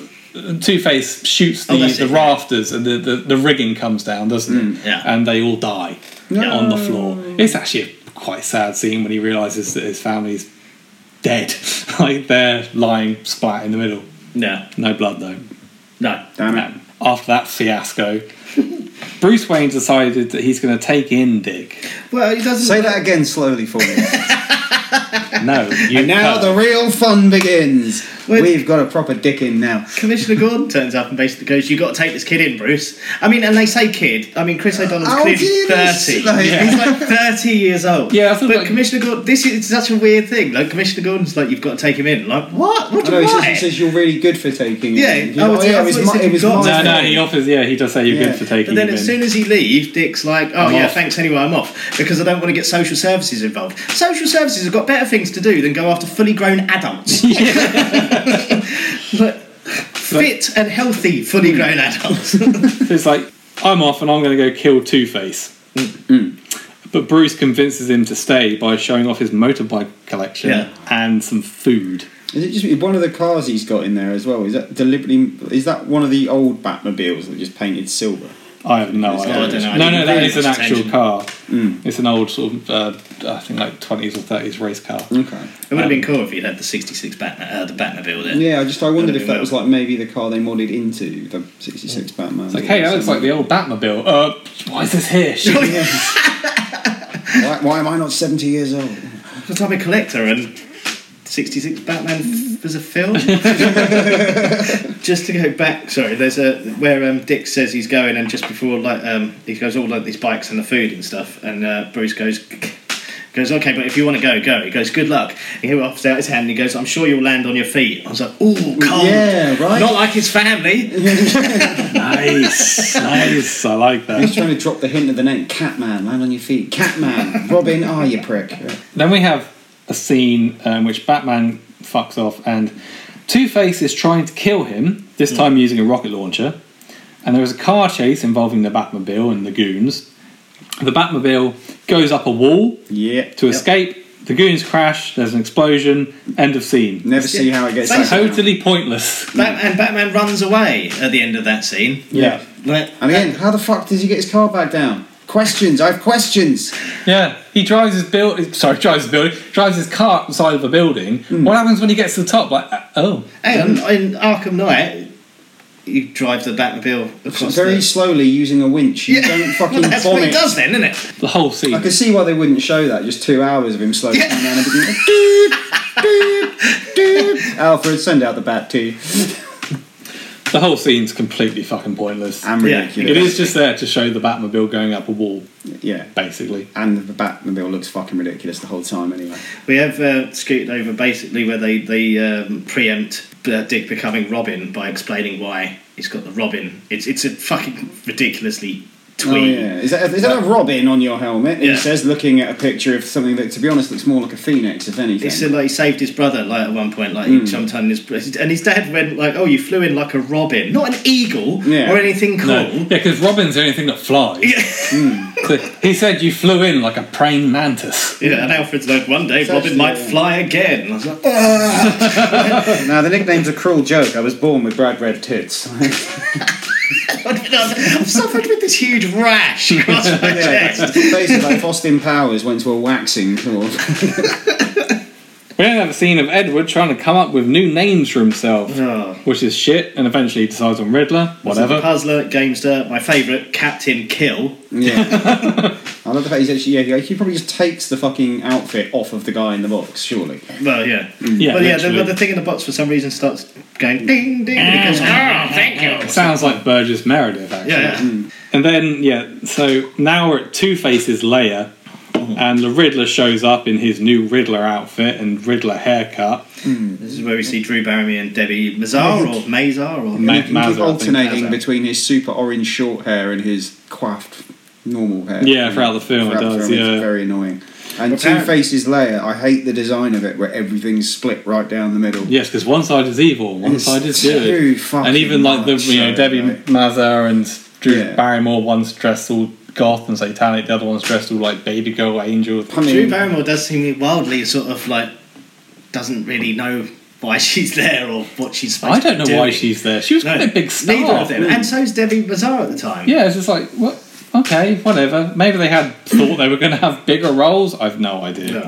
Two-Face shoots the, Oh, that's the it, yeah. rafters and the, the, the rigging comes down, doesn't it? yeah. And they all die Yeah. on the floor. It's actually a quite sad scene when he realises that his family's dead. Like they're lying splat in the middle. No, No blood though. no. Damn it. Um, after that fiasco, Bruce Wayne decided that he's going to take in Dick. Well, he doesn't Say that again slowly for me. No, you And now can't. the real fun begins. Wait. We've got a proper dick in now. Commissioner Gordon turns up and basically goes, "You got to take this kid in, Bruce." I mean, and they say kid. I mean, Chris O'Donnell's How clearly old is thirty. he? Like- He's like thirty years old. Yeah, I thought but like- Commissioner Gordon, this is such a weird thing. Like Commissioner Gordon's like, "You've got to take him in." Like, what? What I do know, you he says, why? he says you're really good for taking Yeah, it. oh, I yeah, thought it was, he my, said it you was got my No, no, fault. he offers. Yeah, he does say you're Yeah. good for taking But then him as in. soon as he leaves, Dick's like, "Oh I'm yeah, off." thanks anyway, I'm off because I don't want to get social services involved. Social services have got better things to do than go after fully grown adults." But fit and healthy, fully grown adults. It's like, I'm off and I'm going to go kill Two-Face. But Bruce convinces him to stay by showing off his motorbike collection Yeah. and some food. Is it just one of the cars he's got in there as well? Is that deliberately? Is that one of the old Batmobiles that just painted silver? I have no It's idea. not- I don't know. I No, no, didn't that pay is an much actual attention. car. Mm. It's an old sort of, uh, I think like twenties or thirties race car. Okay. It would have been cool if you'd had the sixty-six Batman, uh, the Batmobile there. Yeah, I just I wondered if that Well. was like maybe the car they modded into the sixty-six Batman. It's like, hey, that looks like the old Batmobile. Uh, why is this here? Shit. Why, why am I not seventy years old? But I'm a collector and sixty-six Batman f- was a film. Just to go back, sorry, there's a where um, Dick says he's going, and just before like um, he goes all like these bikes and the food and stuff, and uh, Bruce goes. Goes, okay, but if you want to go, go. He goes, good luck. And he offers out his hand and he goes, I'm sure you'll land on your feet. I was like, ooh, cold. Yeah, right. Not like his family. Nice, nice. I like that. He's trying to drop the hint of the name. Catman, land on your feet. Catman. Robin, ah, you prick. Then we have a scene um, in which Batman fucks off and Two-Face is trying to kill him, this time using a rocket launcher. And there is a car chase involving the Batmobile and the goons. The Batmobile goes up a wall Yeah. to escape. The goons crash. There's an explosion. End of scene. Never see how it gets Thanks. back down. Totally pointless. Bat- and Batman runs away at the end of that scene. Yeah. Like, And again, how the fuck does he get his car back down? Questions. I have questions. Yeah, he drives his build. Sorry, drives his building. Drives his car up the side of a building. What happens when he gets to the top? Like, uh, oh, hang on, in Arkham Knight, you drive the Batmobile across Very the... slowly using a winch. You Yeah. don't fucking Well, that's bomb what he it. does then, isn't it? the whole scene. I can see why they wouldn't show that. Just two hours of him slowly Yeah. coming down and being like, doop, doop, doop. Alfred, send out the bat too. The whole scene's completely fucking pointless. And Yeah, ridiculous. It is just there to show the Batmobile going up a wall, Yeah. basically. And the Batmobile looks fucking ridiculous the whole time anyway. We have uh, scooted over basically where they, they um, preempt uh, Dick becoming Robin by explaining why he's got the Robin. It's it's a fucking ridiculously Oh, twee. yeah. Is that, is that a robin on your helmet? Yeah. He says, looking at a picture of something that, to be honest, looks more like a phoenix, if anything. He said like he saved his brother like at one point, like Mm. he jumped on his and his dad went like, "Oh, you flew in like a robin, not an eagle Yeah. or anything cool." No. Yeah, because Robin's the only thing that flies. Yeah. So he said you flew in like a praying mantis. Yeah, and Alfred's like, "One day It's Robin actually, might yeah. fly again." And I was like, "Oh." Now, the nickname's a cruel joke. I was born with bright red tits. I've suffered with this huge rash across my Yeah, chest. it's basically like Austin Powers went to a waxing course. We then have a scene of Edward trying to come up with new names for himself, Oh. which is shit, and eventually he decides on Riddler, whatever. Puzzler, Gamester, my favourite, Captain Kill. Yeah. I love the fact he's actually, yeah, he probably just takes the fucking outfit off of the guy in the box, surely. Well, yeah. Yeah, but yeah, the, literally. the thing in the box for some reason starts going ding, ding, and he goes, "Oh, thank you." It sounds like Burgess Meredith, actually. Yeah, yeah. And then, yeah, so now we're at Two-Face's lair, and the Riddler shows up in his new Riddler outfit and Riddler haircut. This is where we see Drew Barrymore and Debbie Mazar or Mazar or Ma- And he can Mazza, I keep think. alternating Mazza. between his super orange short hair and his coiffed normal hair. Yeah, throughout the film it Throughout the does, film, yeah. It's very annoying. And Well, apparent- Two-Face's layer, I hate the design of it where everything's split right down the middle. Yes, because one side is evil, one It's side is too good. fucking And even like the much you know so, Debbie like- Mazar and Drew Yeah. Barrymore, one's dressed all goth and satanic, the other one's dressed all like baby girl angel. I mean, Drew Barrymore does seem wildly sort of like doesn't really know why she's there or what she's supposed I to don't know be why doing. she's there. She was No, quite a big star. Neither of them, and so's Debbie Mazar at the time. Yeah, it's just like what? Okay, whatever. Maybe they had thought they were going to have bigger roles. I've no idea. Yeah.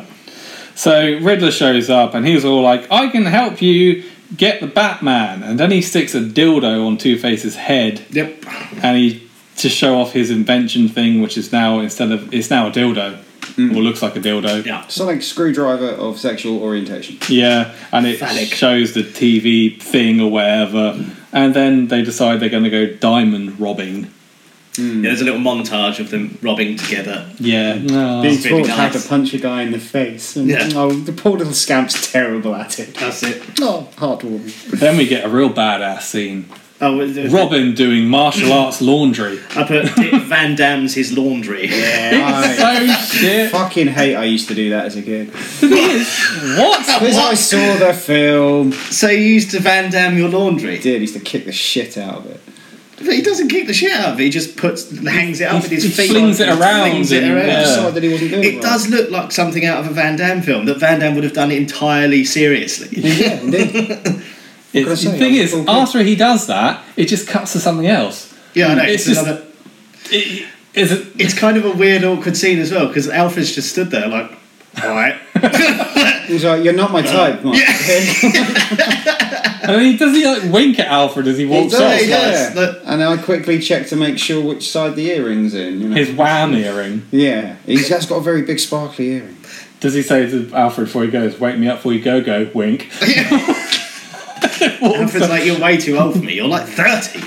So Riddler shows up and he's all like, "I can help you get the Batman," and then he sticks a dildo on Two-Face's head, Yep. and he to show off his invention thing, which is now instead of it's now a dildo, or looks like a dildo. Yeah. Sonic screwdriver of sexual orientation. Yeah, and it Phallic. shows the T V thing or whatever, and then they decide they're going to go diamond robbing. Yeah, there's a little montage of them robbing together. Yeah, no. Being really taught how nice. to punch a guy in the face. And, Yeah. Oh, the poor little scamp's terrible at it. That's it. Oh, heartwarming. Then we get a real badass scene. Oh, it- it- Robin doing martial arts laundry. I put Dick Van Damme's his laundry. I So shit. fucking hate I used to do that as a kid. What? Because I saw the film. So you used to Van Damme your laundry? Did, he used to kick the shit out of it. But he doesn't kick the shit out of it. He just puts, hangs it up with his he feet. flings it He around flings it and- around. yeah. Decided that he wasn't doing it. It right. does look like something out of a Van Damme film that Van Damme would have done entirely seriously. Yeah, indeed. It's, I say? the thing I was is, full kid. after he does that, it just cuts to something else. Yeah, I know. It's It's, just- another, It, is it, it's kind of a weird, awkward scene as well because Alfred's just stood there like, all right. He's like, you're not my type, Mark. and then he does he like wink at Alfred as he walks does, off? he yeah. does. Look. And I quickly check to make sure which side the earring's in. You know? His wham earring. Yeah, he's just got a very big sparkly earring. Does he say to Alfred before he goes, "Wake me up before you go, go"? Wink. Alfred's like, you're way too old for me. You're like thirty.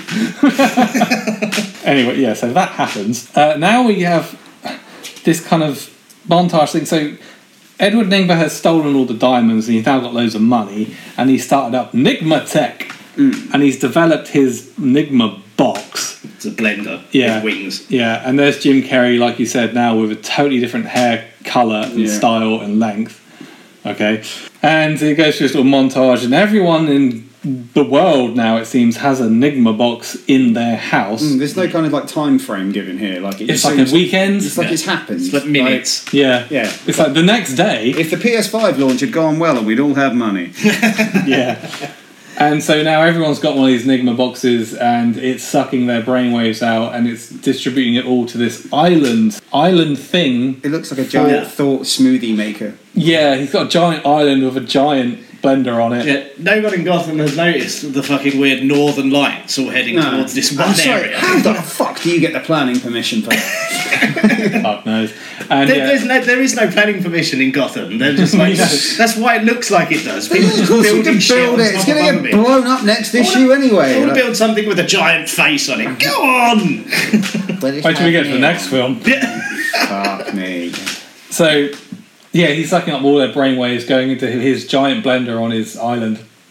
Anyway, yeah, so that happens. Uh, now we have this kind of montage thing. So Edward Nigma has stolen all the diamonds and he's now got loads of money, and he started up Nigma Tech, and he's developed his Nigma box. It's a blender Yeah. with wings. Yeah, and there's Jim Carrey, like you said, now with a totally different hair colour and Yeah. style and length. Okay, and it goes through this little montage, and everyone in the world now, it seems, has a Nigma box in their house. Mm, there's no kind of like time frame given here. Like it It's just like seems- a weekend. It's like Yeah. it's happened. It's like minutes. Yeah, Yeah. It's like the next day. If the P S five launch had gone well, we'd all have money. Yeah. And so now everyone's got one of these Nigma boxes, and it's sucking their brainwaves out, and it's distributing it all to this island island thing. It looks like a giant Yeah. thought smoothie maker. Yeah, he's got a giant island with a giant blender on it. Yeah, no one in Gotham has noticed the fucking weird northern lights all heading towards this one I'm sorry, area. how the fuck do you get the planning permission for that? Fuck knows. And There, yeah, there's no, there is no planning permission in Gotham. They're just like that's why it looks like it does. People Of just course you building can shit build on it. It's top going of to other get bits. blown up next I wanna- issue anyway. I want to Like- build something with a giant face on it. Go on. wait till we get to the next film. Fuck me. So, yeah, he's sucking up all their brainwaves, going into his giant blender on his island.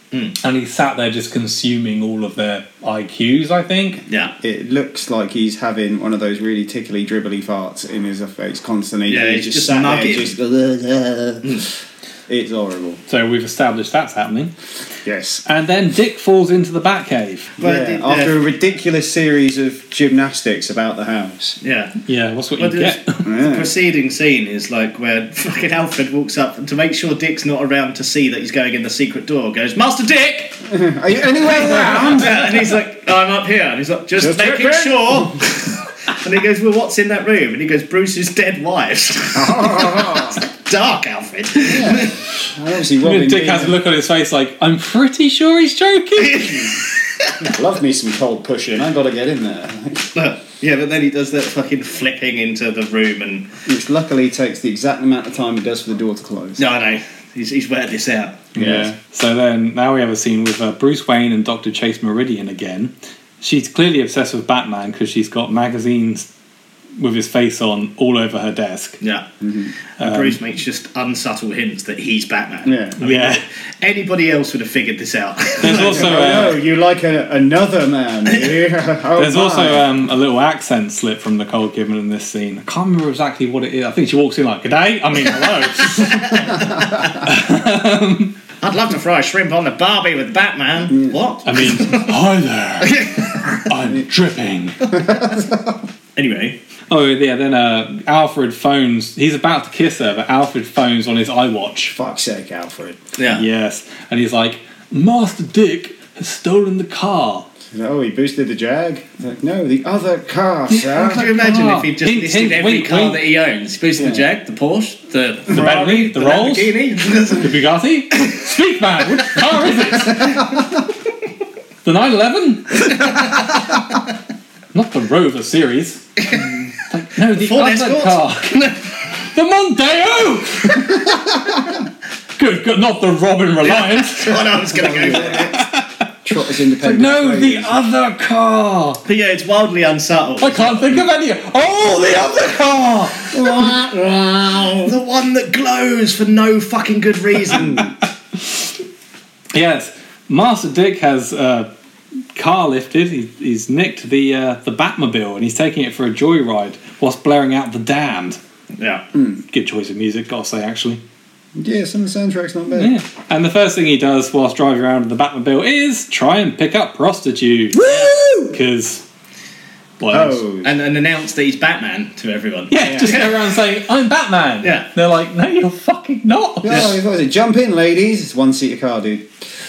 and he sat there just consuming all of their I Qs, I think. Yeah. It looks like he's having one of those really tickly, dribbly farts in his face constantly. Yeah, he's he's just just sat there, nugging. just. It's horrible. So we've established that's happening. Yes. And then Dick falls into the Batcave. Well, Yeah, it- after yeah. a ridiculous series of gymnastics about the house. Yeah. Yeah, what's what Well, you there's- get? The Yeah. preceding scene is like where fucking Alfred walks up and to make sure Dick's not around to see that he's going in the secret door, goes, Master Dick! Are you anywhere around? Yeah, and he's like, oh, I'm up here. And he's like, just, Just making checking. sure. And he goes, well, what's in that room? And he goes, Bruce's dead wife. Dark, Alfred. I see Robin Dick being- has a look on his face like, I'm pretty sure he's joking. Love me some cold pushing. I've got to get in there. But, yeah, but then he does that fucking flipping into the room and... Which luckily takes the exact amount of time it does for the door to close. No, I know. He's, he's worked this out. Yeah. So then, now we have a scene with uh, Bruce Wayne and Doctor Chase Meridian again. She's clearly obsessed with Batman because she's got magazines with his face on all over her desk. Yeah. And Bruce makes just unsubtle hints that he's Batman. Yeah. I mean, Yeah. anybody else would have figured this out. There's also Oh no, uh, you like a, another man. Yeah. Oh, there's my. also um, a little accent slip from Nicole Kidman in this scene. I can't remember exactly what it is. I think she walks in like, "G'day." I mean, hello. I'd love to fry shrimp on the barbie with Batman. What? I mean, hi there. I'm dripping. Anyway. Oh yeah, then uh, Alfred phones. He's about to kiss her, but Alfred phones on his iWatch. Fuck's sake, Alfred. Yeah. Yes, and he's like, Master Dick has stolen the car. Oh, he boosted the Jag? Like, no, the other car, sir. Could you imagine car. if he just Hint, listed hint, every wink, car wink. that he owns? Boosted the Jag, the Porsche, the, The Ferrari, Bentley, the Rolls? Lamborghini. The Bugatti? Speak, man! Which car is it? The nine eleven? Not the Rover series. Like, no, the Ford other Escort? car. The Mondeo! Good, good, not the Robin Reliant. What I was going to go for next. Trotter's independent. No, the Ladies. other car. But yeah, it's wildly unsubtle. I can't think of any. Oh, the other car. The one that glows for no fucking good reason. Yes, Master Dick has uh, car lifted. He, he's nicked the uh, the Batmobile and he's taking it for a joyride whilst blaring out The Damned. Yeah. Good choice of music, gotta say, actually. Yeah, some of the soundtrack's not bad. Yeah. And the first thing he does whilst driving around in the Batmobile is try and pick up prostitutes. Woo! Because. What else? Oh, And, and announce that he's Batman to everyone. Yeah, just go around saying, I'm Batman. Yeah. They're like, no, you're fucking not. oh, what was it? Jump in, ladies. It's one seater car, dude.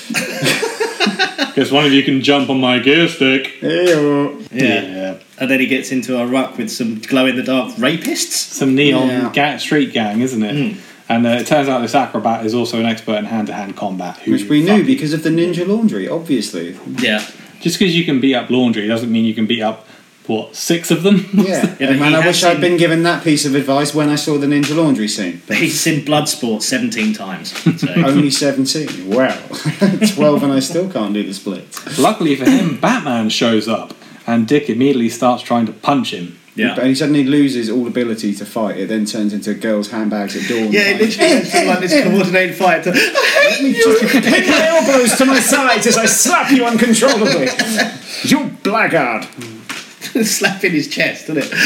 Guess one of you can jump on my gear stick. Hey-o. Yeah. And then he gets into a ruck with some glow-in-the-dark rapists. Some neon Yeah. ga- street gang, isn't it? Mm. And uh, it turns out this acrobat is also an expert in hand-to-hand combat. Who Which we knew fucking- because of the Ninja Laundry, obviously. Yeah. Just because you can beat up laundry doesn't mean you can beat up, what, six of them? Yeah, Yeah, but man, he I has wish I'd seen- been given that piece of advice when I saw the Ninja Laundry scene. But He's seen Bloodsport seventeen times. So. only seventeen. Wow. twelve and I still can't do the split. Luckily for him, Batman shows up, and Dick immediately starts trying to punch him. Yeah. And he suddenly loses all ability to fight. It then turns into girls' handbags at dawn. Yeah, it literally goes from like this coordinated fight to Let me just pin my elbows to my sides as I slap you uncontrollably. You blackguard. slap in his chest, doesn't it?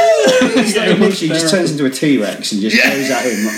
It literally just turns into a T-Rex and just Yeah. goes at him.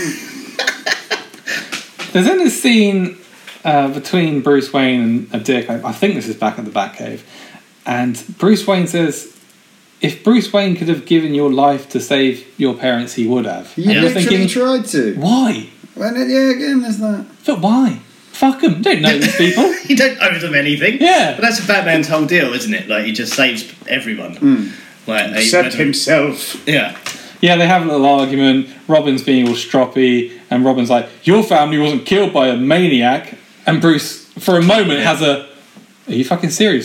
There's then this scene uh, between Bruce Wayne and Dick. I, I think this is back at the Batcave. And Bruce Wayne says, if Bruce Wayne could have given your life to save your parents, he would have. You And you're literally thinking, tried to. why? Well, yeah, again, there's that. But why? Fuck them. Don't know these people. You don't owe them anything. Yeah. But that's Batman's whole deal, isn't it? Like, he just saves everyone. Like, they- Except whether- himself. Yeah. Yeah, they have a little argument. Robin's being all stroppy, and Robin's like, your family wasn't killed by a maniac. And Bruce, for a moment, has a, are you fucking serious?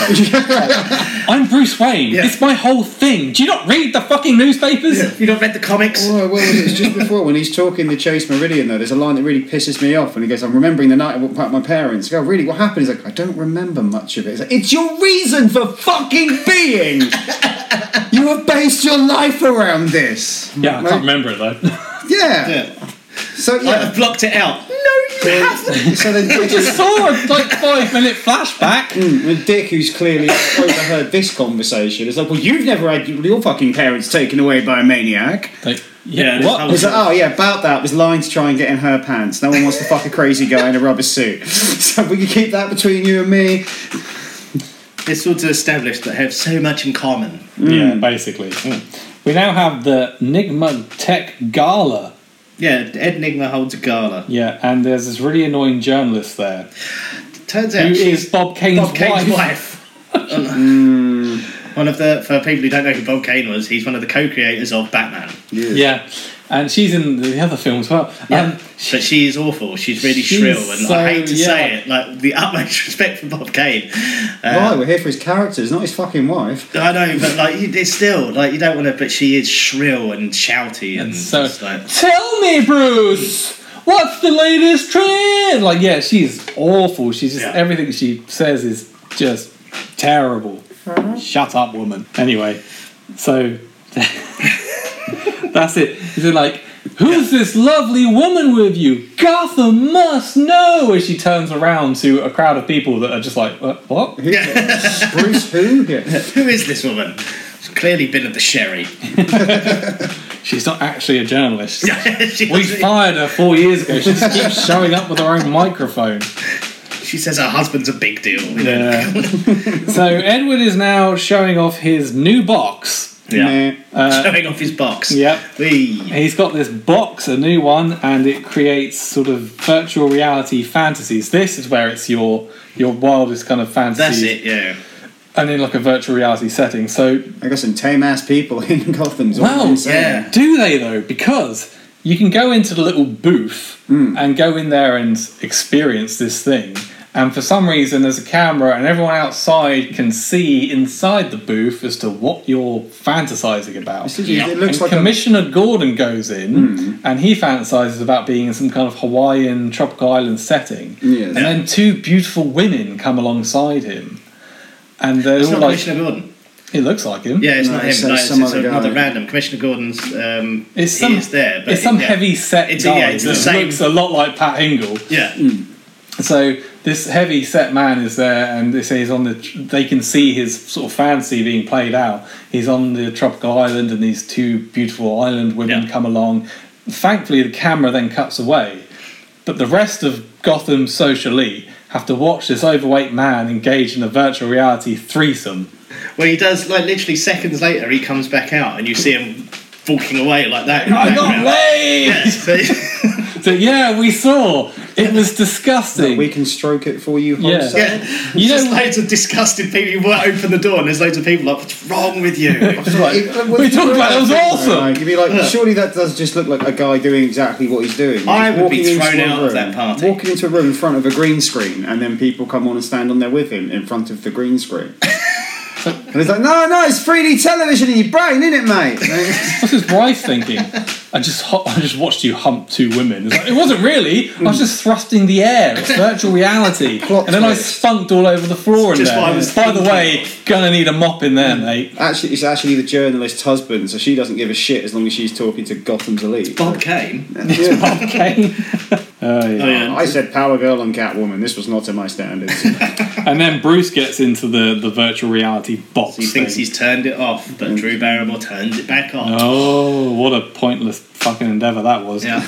I'm Bruce Wayne. Yeah. It's my whole thing. Do you not read the fucking newspapers? You not read the comics? Well, well, it's just before when he's talking to Chase Meridian, though. There's a line that really pisses me off, and he goes, "I'm remembering the night I walked past my parents." I go, "Really? What happened?" He's like, "I don't remember much of it." It's like, it's your reason for fucking being. You have based your life around this. Yeah, I Like, can't remember it though. Yeah. Yeah. So I- yeah. I've blocked it out. No, you so then I just saw a like five minute flashback. Mm, Dick, who's clearly overheard this conversation, is like, well, you've never had your fucking parents taken away by a maniac. Like, Yeah, yeah, what? He's like, oh yeah, about that was lying to try and get in her pants. No one wants to fuck a crazy guy in a rubber suit. So we can keep that between you and me. It's sort of established that have so much in common. Yeah, basically. We now have the Nigma Tech Gala. Yeah, Ed Nigma holds a gala. Yeah, and there's this really annoying journalist there. Turns Who out is she's Bob Kane's Bob Kane's wife. wife. mm. One of the, for people who don't know who Bob Kane was, he's one of the co-creators of Batman. Yeah. Yeah, and she's in the other film as well. Yeah. Um, But she is awful. She's really She's shrill, and so- I hate to yeah. say it, like the utmost respect for Bob Kane. Uh, Right, we're here for his characters, not his fucking wife. I know, but like you- it's still like you don't want to. But she is shrill and shouty, and so, just like tell me, Bruce, what's the latest trend? Like, yeah, she's awful. She's just Yeah. everything she says is just terrible. Shut up, woman. Anyway, so that's it. He's like, who's this lovely woman with you? Gotham must know. As she turns around to a crowd of people that are just like, what? what? Bruce who? Yeah. who is this woman? She's clearly been at the sherry. She's not actually a journalist. she, We fired her four years ago. She just keeps showing up with her own microphone. she says her husband's a big deal. You know? Yeah. So Edward is now showing off his new box. Yeah. Nah. Showing off his box. Yep. Whee. He's got this box, a new one, and it creates sort of virtual reality fantasies. This is where it's your your wildest kind of fantasies. That's it. Yeah. And in like a virtual reality setting. So, I got some tame ass people in Gotham's. well, yeah. do they though? Because you can go into the little booth and go in there and experience this thing. And for some reason, there's a camera, and everyone outside can see inside the booth as to what you're fantasizing about. It looks And like a, Commissioner Gordon goes in, and he fantasizes about being in some kind of Hawaiian tropical island setting. Yes. And then two beautiful women come alongside him, and they're It's all not like, Commissioner Gordon. it looks like him. Yeah, it's No, not it's him. No, it's, some it's other another guy. random. Commissioner Gordon's. Um, It's he some, is there, but it's some yeah. heavy set It's a- guy yeah, it's the that same- looks a lot like Pat Hingle. Yeah. So this heavy set man is there, and they say he's on the. They can see his sort of fantasy being played out. He's on the tropical island, and these two beautiful island women Yeah. come along. Thankfully, the camera then cuts away, but the rest of Gotham socially have to watch this overweight man engage in a virtual reality threesome. Well, he does. Like literally seconds later, he comes back out, and you see him walking away like that. I got laid. Yeah, so- So yeah, we saw. It was disgusting. we can stroke it for you, Yeah. Hodgson. yeah. You Just know- loads of disgusting people. You won't open the door, and there's loads of people like, "What's wrong with you?" We talked about it, it was awesome. Like, you'd be like, surely that does just look like a guy doing exactly what he's doing. I He's would be walking into thrown a out of room- that party. Walking into a room in front of a green screen, and then people come on and stand on there with him in front of the green screen. And he's like, no, no, it's three D television in your brain, isn't it, mate? What's his wife thinking? I just hu- I just watched you hump two women. It's like, it wasn't really. I was just thrusting the air. It's virtual reality. Plot And then I twist. spunked all over the floor in Just there. what I was By the thinking. way, gonna need a mop in there, mate. Actually, it's actually the journalist's husband, so she doesn't give a shit as long as she's talking to Gotham's elite. Bob Kane. Yeah. Okay. Oh, yeah. Oh, yeah. I said Power Girl and Catwoman. This was not to my standards. And then Bruce gets into the, the virtual reality box. He thinks thing. he's turned it off, but Drew Barrymore turns it back on. Oh, what a pointless fucking endeavour that was. Yeah.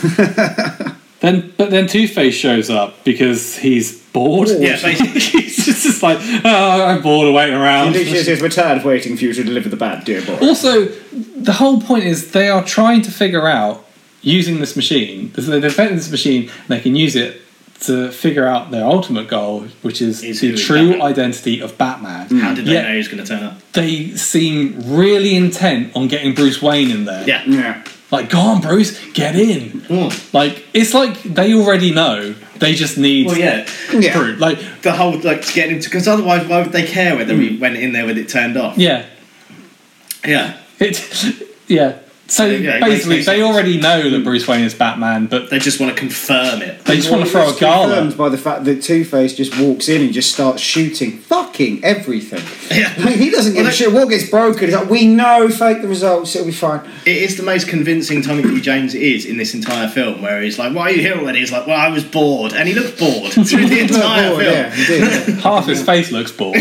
Then, but then Two-Face shows up because he's bored. Yeah, basically. He's just, just like, oh, I'm bored of waiting around. He says, we're tired of waiting for you to deliver the bad, dear boy. Also, the whole point is they are trying to figure out using this machine. So they've invented this machine, and they can use it to figure out their ultimate goal, which is Is the who is true Batman. identity of Batman. How did they Yet know he was going to turn up? they seem really intent on getting Bruce Wayne in there. Yeah. Yeah. Like, go on, Bruce, get in. Mm. Like, it's like they already know. They just need Well, yeah. Yeah. proof. Like, The whole, like, to get him to... Because otherwise, why would they care whether he went in there with it turned off? yeah, Yeah. it, yeah. So Yeah, it makes basically, no they sense. already know that Bruce Wayne is Batman, but They just want to confirm it. they just want to Well, throw it's a gala. confirmed by the fact that Two-Face just walks in and just starts shooting fucking checking everything. Yeah. Like, he doesn't give Well, a shit. What gets broken? He's like, we know, fake the results, it'll be fine. It is the most convincing Tommy Lee Jones is in this entire film, where he's like, "Why are you here already?" He's like, "Well, I was bored," and he looked bored through the entire Bored, film. yeah, he did, yeah. Half his face looks bored.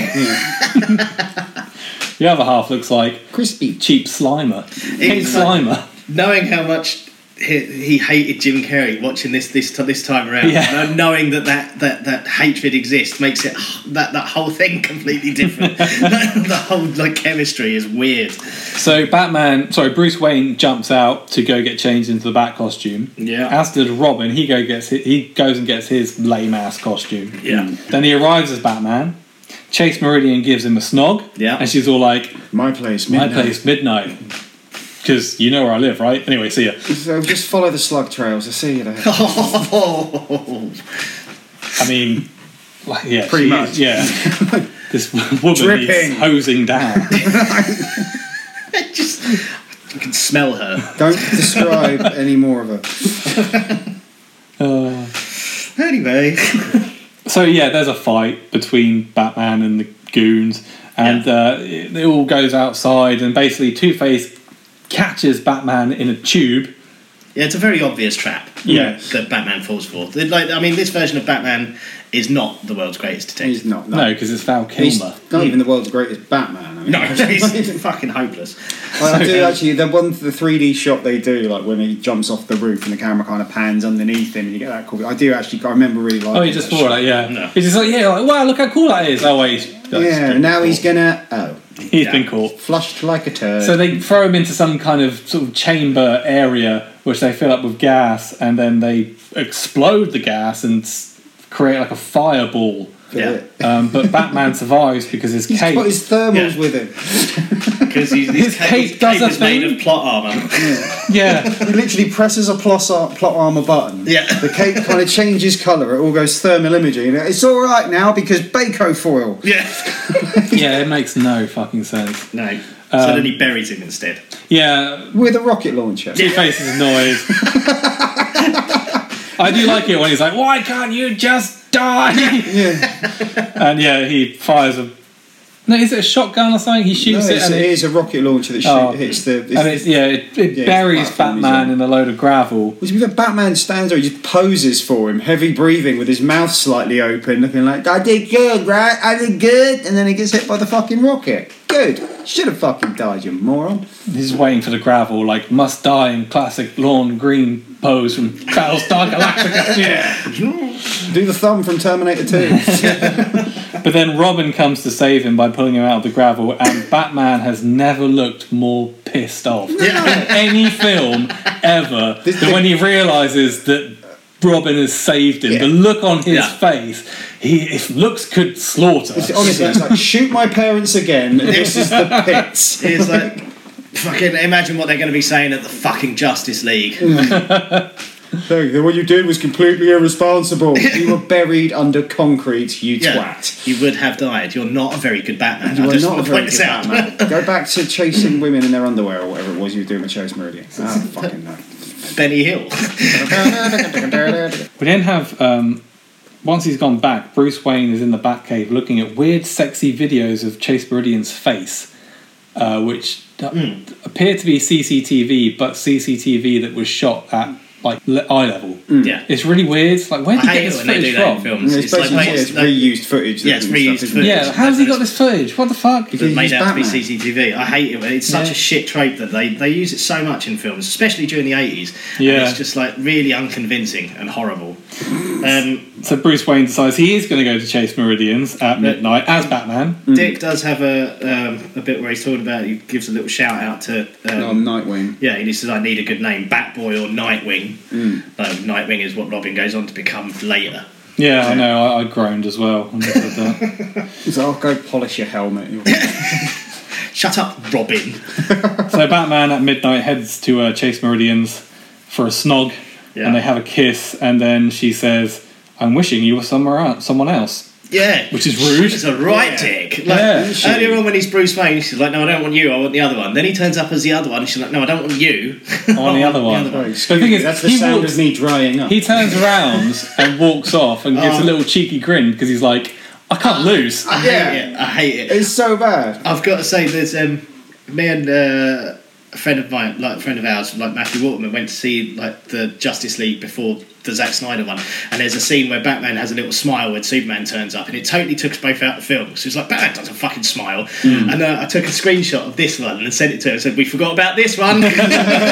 The other half looks like Crispy. cheap Slimer. Pink It's like- Slimer. Knowing how much he, he hated Jim Carrey, watching this this this time around, Yeah. and knowing that that, that that hatred exists makes it that that whole thing completely different. The whole like chemistry is weird. So Batman, sorry, Bruce Wayne jumps out to go get changed into the Bat costume. Yeah. As does Robin. He go gets hi- he goes and gets his lame ass costume. Yeah. Then he arrives as Batman. Chase Meridian gives him a snog. Yeah. And she's all like, My place, "My midnight. place, midnight." Because you know where I live, right? Anyway, see ya. So just follow the slug trails. I see you there. Oh, I mean, like, yeah, Pretty she much. is- yeah. This woman Dripping. is hosing down. just you can smell her. Don't describe any more of her. Uh, Anyway, So yeah, there's a fight between Batman and the goons, and Yeah. uh, it, it all goes outside, and basically Two-Face catches Batman in a tube. yeah, it's a very obvious trap. Yeah. that Batman falls for. Like, I mean, this version of Batman is not the world's greatest detective. He's not. No, because it's Val He's Kilmer. not even the world's greatest Batman. I mean, No, he's fucking hopeless. Well, I do actually. The one, the three D shot they do, like when he jumps off the roof and the camera kind of pans underneath him, and you get that cool. I do actually. I remember really liking. Oh, he just that thought shot. like, yeah. No. He's just like, yeah, like, wow, look how cool that is. Oh wait, he's, Yeah. Now he's gonna. Oh, he's Yeah. been caught. flushed like a turd. So they throw him into some kind of sort of chamber area, which they fill up with gas, and then they explode the gas and s- create like a fireball. Yeah. Um, but Batman survives because his He's cape. got his thermals Yeah. with him. Because his, His cape his does cape a is made thing. of plot armor. Yeah, He literally presses a plot, ar- plot armor button. Yeah. The cape kind of changes colour. It all goes thermal imaging. It's all right now because Baco foil. Yeah. yeah, it makes no fucking sense. No. Um, so then he buries him instead. Yeah, With a rocket launcher. Two Face is annoyed. I do like it when he's like, "Why can't you just die?" Yeah. And yeah, he fires a. No, is it a shotgun or something? He No, shoots it, it's, and it it, is a rocket launcher that shoot, Oh. hits the. and it's yeah, it, it Yeah, buries it's platform, Batman isn't in a load of gravel. Which means that Batman stands there, he just poses for him, heavy breathing with his mouth slightly open, looking like, I did good, right? I did good. And then he gets hit by the fucking rocket. Good. Should have fucking died, you moron. He's waiting for the gravel, like must die in classic lawn green pose from Battlestar Galactica. Yeah. Do the thumb from Terminator two. But then Robin comes to save him by pulling him out of the gravel, and Batman has never looked more pissed off in any film ever This- than when he realises that Robin has saved him. Yeah. The look on his Yeah. face, he if looks could slaughter. It's- honestly, it's like, shoot my parents again. This is the pits. It's like, fucking imagine what they're going to be saying at the fucking Justice League. So, what you did was completely irresponsible. You were buried under concrete, you Yeah. twat. You would have died. You're not a very good Batman. You I are just not a want to very point good this out. Batman. Go back to chasing women in their underwear or whatever it was you were doing with Chase Meridian. Oh, fucking no. Benny Hill. We then have, um, once he's gone back, Bruce Wayne is in the Batcave looking at weird, sexy videos of Chase Meridian's face, uh, which Hmm. appear to be C C T V, but C C T V that was shot at like le- eye level. Yeah. It's really weird. Like, where I did you hate get it this when they footage do that in from? films. It's, It's like, basically mate, it's like- reused footage. Yeah, it's and reused stuff, isn't it? Yeah, how's he got this footage? What the fuck? Because It's made he's out to be Batman. C C T V. I hate it. It's such Yeah. a shit trope that they, they use it so much in films, especially during the eighties. Yeah. And it's just like really unconvincing and horrible. Um, So Bruce Wayne decides he is going to go to Chase Meridians at midnight as Batman. Dick does have a um, a bit where he's talking about. He gives a little shout out to. Um, Oh, Nightwing. Yeah, he says, "I need a good name, Batboy or Nightwing." Mm. No, Nightwing is what Robin goes on to become later. Yeah, I know. I, I groaned as well when I said that. He's like, oh, go polish your helmet. Shut up, Robin. So Batman at midnight heads to uh, Chase Meridians for a snog, Yeah. and they have a kiss, and then she says, "I'm wishing you were somewhere else, someone else," Yeah, which is rude. It's a right Yeah. dick. Like, Yeah. earlier on when he's Bruce Wayne, she's like, "No, I don't want you. I want the other one." Then he turns up as the other one, and she's like, "No, I don't want you. I want the other one. Oh, The excuse thing me, is, that's the he sound walks- of me drying up. He turns around and walks off and gives a Oh. little cheeky grin because he's like, I can't lose. I hate it. I hate it. It's so bad. I've got to say, there's um, me and uh, a friend of mine, like a friend of ours, like Matthew Waterman, went to see like the Justice League before the Zack Snyder one, and there's a scene where Batman has a little smile when Superman turns up, and it totally took us both out of the film. So it's like, Batman doesn't fucking smile. Mm. And uh, I took a screenshot of this one and sent it to him and said, we forgot about this one. I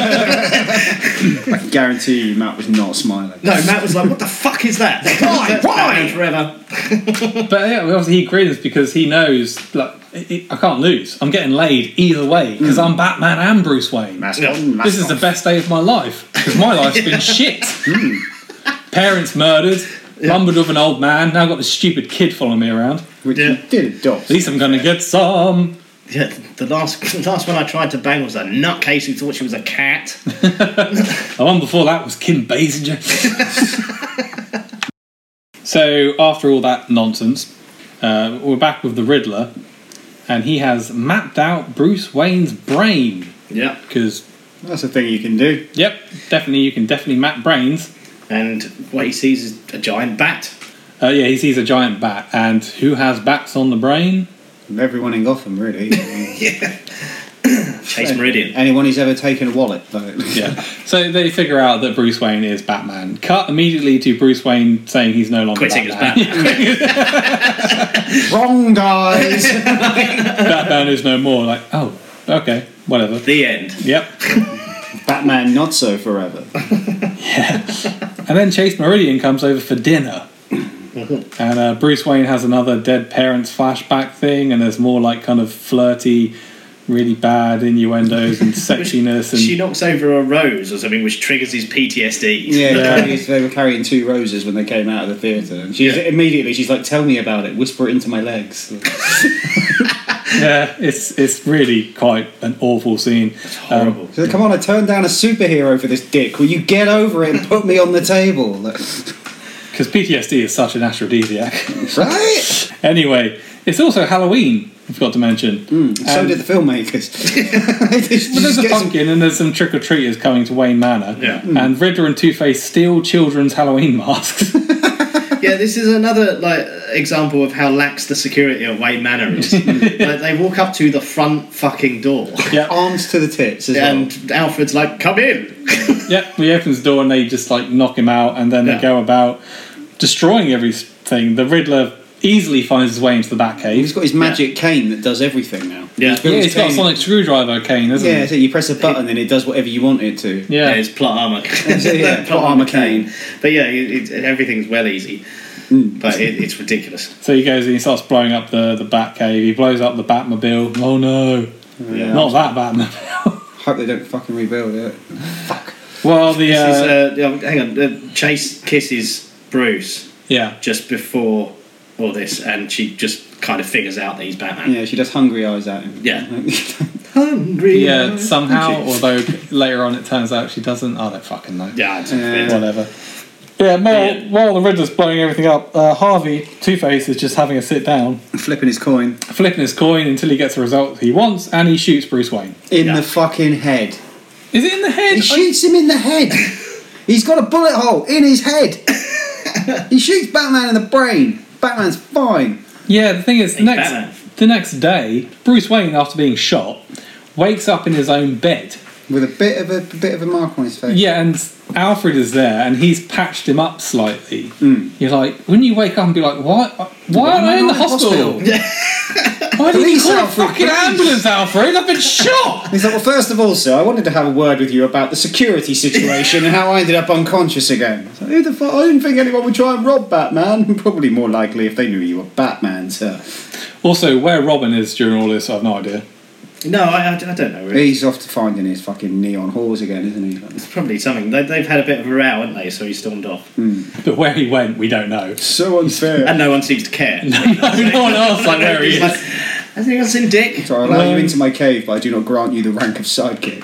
can guarantee you Matt was not smiling. No, Matt was like, what the fuck is that? Why? Why? Forever. But yeah, obviously he grins because he knows, like, it, it, I can't lose. I'm getting laid either way because mm. I'm Batman and Bruce Wayne. Mask Yeah. on, mask This is off. the best day of my life because my life's been shit. Mm. Parents murdered, lumbered with an old man. Now I've got this stupid kid following me around. Which Yeah. you did adopt. At least I'm going to get some. Yeah, the last the last one I tried to bang was a nutcase who thought she was a cat. The one before that was Kim Basinger. So after all that nonsense, uh, we're back with the Riddler, and he has mapped out Bruce Wayne's brain Yeah. because, That's a thing you can do. yep, definitely you can definitely map brains. And what he sees is a giant bat. Uh, yeah, he sees a giant bat, and who has bats on the brain? Everyone in Gotham, really. Yeah. Chase Meridian. Anyone who's ever taken a wallet. Like, Yeah. So they figure out that Bruce Wayne is Batman. Cut immediately to Bruce Wayne saying he's no longer Quitting as Batman. Batman. Wrong, guys! Batman is no more. Like, oh, okay, whatever. The end. Yep. Batman not so forever. And then Chase Meridian comes over for dinner. And uh, Bruce Wayne has another dead parents flashback thing, and there's more like kind of flirty, really bad innuendos and sexiness. And She knocks over a rose or something, which triggers his P T S D. Yeah, Yeah. carries- they were carrying two roses when they came out of the theatre. And she's Yeah. immediately, she's like, tell me about it, whisper it into my legs. yeah, it's it's really quite an awful scene. It's horrible. She's like, come on, I turned down a superhero for this dick. Will you get over it and put me on the table? Like, Because P T S D is such an aphrodisiac. right? Anyway, it's also Halloween, I forgot to mention. Mm, so And- did the filmmakers. But there's a pumpkin and there's some trick-or-treaters coming to Wayne Manor. Yeah. And Riddler and Two-Face steal children's Halloween masks. Yeah, this is another like example of how lax the security at Wayne Manor is. Like, they walk up to the front fucking door, Yeah. Arms to the tits as well. and Alfred's like, "Come in." Yep, he opens the door and they just like knock him out, and then Yeah. they go about destroying everything. The Riddler easily finds his way into the Batcave. He's got his magic cane that does everything now. Yeah. He's built Yeah, his he's got a cane- sonic screwdriver cane, hasn't Yeah, he? so you press a button and it does whatever you want it to. Yeah. Yeah, it's plot armor. So, yeah, plot armor cane. But yeah, it, it, everything's well easy. Mm. But it, it's ridiculous. So he goes and he starts blowing up the, the Batcave. He blows up the Batmobile. Oh no, Yeah. not that Batmobile. Hope they don't fucking rebuild it. Fuck. Well, the This is, uh, uh, yeah, hang on. Uh, Chase kisses Bruce yeah, just before all this, and she just kind of figures out that he's Batman. Yeah, she does hungry eyes at him. Yeah. Hungry. yeah. Somehow, Thank you. although later on it turns out she doesn't. I don't fucking know. Yeah, it's Yeah. Whatever. Yeah, while, Yeah. while the Riddler's blowing everything up, uh, Harvey, Two-Face, is just having a sit down, Flipping his coin. flipping his coin until he gets the result he wants, and he shoots Bruce Wayne. In Yeah. the fucking head. Is it in the head? He shoots him in the head. He's got a bullet hole in his head. He shoots Batman in the brain. Batman's fine. Yeah, the thing is, He's next Batman. the next day, Bruce Wayne, after being shot, wakes up in his own bed. With a bit of a, a bit of a mark on his face. Yeah, and Alfred is there, and he's patched him up slightly. Mm. You're like, wouldn't you wake up and be like, why? Why am I in the hospital? Why didn't you Police, call a Alfred, fucking police. ambulance, Alfred? I've been shot. He's like, well, first of all, sir, I wanted to have a word with you about the security situation and how I ended up unconscious again. So, who the fuck? I didn't think anyone would try and rob Batman. Probably more likely if they knew you were Batman, sir. Also, where Robin is during all this, I've no idea. No, I, I, I don't know. Really. He's off to finding his fucking neon whores again, isn't he? It's probably something. They, they've had a bit of a row, haven't they? So he stormed off. But where he went, we don't know. So unfair. And no one seems to care. no, no one else like where he He's like, is. has anyone seen Dick? So I allow you Um, into my cave, but I do not grant you the rank of sidekick.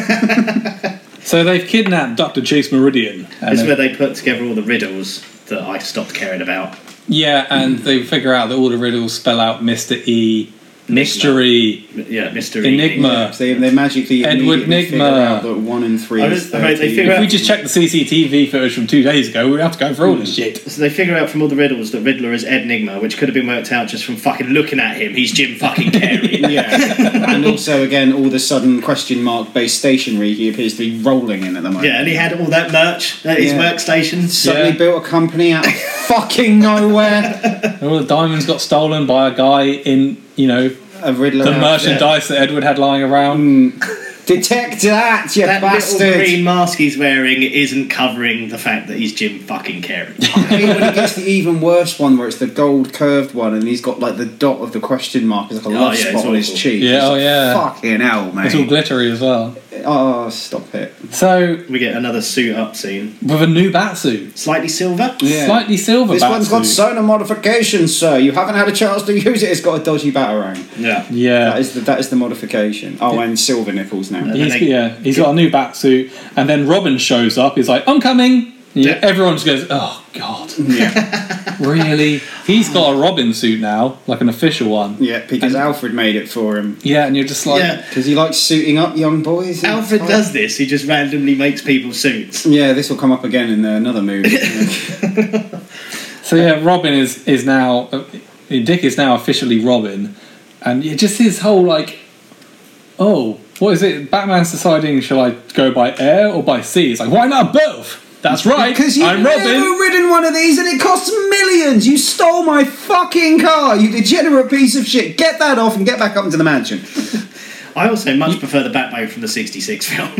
So they've kidnapped Doctor Chase Meridian. And This is they- where they put together all the riddles that I stopped caring about. yeah, and they figure out that all the riddles spell out Mister E. Mystery, Yeah, Mister Enigma. So they, they magically Edward immediately figure Nigma. out that one in three I is was- I mean, they thirteen. figure If out- we just check the C C T V footage from two days ago, we'd have to go through all this shit. So they figure out from all the riddles that Riddler is Ed Nigma, which could have been worked out just from fucking looking at him. He's Jim fucking Carrey. Yeah, and also again, all the sudden question mark based stationery he appears to be rolling in at the moment. Yeah, and he had all that merch at his Yeah. workstation. Suddenly Yeah. built a company out of fucking nowhere. All the diamonds got stolen by a guy in, you know, A Riddler the outfit. merchandise that Edward had lying around. Detect that, you That bastard! little green mask he's wearing isn't covering the fact that he's Jim fucking Carrey. I mean, when he gets the even worse one, where it's the gold curved one, and he's got like the dot of the question mark, it's like a Oh, love yeah, spot it's on his awful. cheek. Yeah, It's oh, like, yeah. Fucking hell, mate. It's all glittery as well. Oh, stop it. So, We get another suit up scene. with a new batsuit. Slightly silver. Yeah. Slightly silver This one's got batsuit. sonar modifications, sir. You haven't had a chance to use it. It's got a dodgy batarang. Yeah. Yeah. That is the that is the modification. Oh, and silver nipples now. He's, they- yeah, he's got a new batsuit, and then Robin shows up. He's like, "I'm coming." Yeah, Yeah. everyone just goes, "Oh God, Yeah, really?" He's got a Robin suit now, like an official one. yeah, because Alfred made it for him. Yeah, and you're just like, Yeah. Because he likes suiting up young boys. Alfred does this. He just randomly makes people suits. Yeah, this will come up again in uh, another movie. So yeah, Robin is is now uh, Dick is now officially Robin, and it just his whole like, oh, what is it? Batman's deciding shall I go by air or by sea? It's like, why not both? That's right. Because you've I'm never Robin. ridden one of these and it costs millions. You stole my fucking car, you degenerate piece of shit. Get that off and get back up into the mansion. I also much prefer the Batman from the sixty-six film.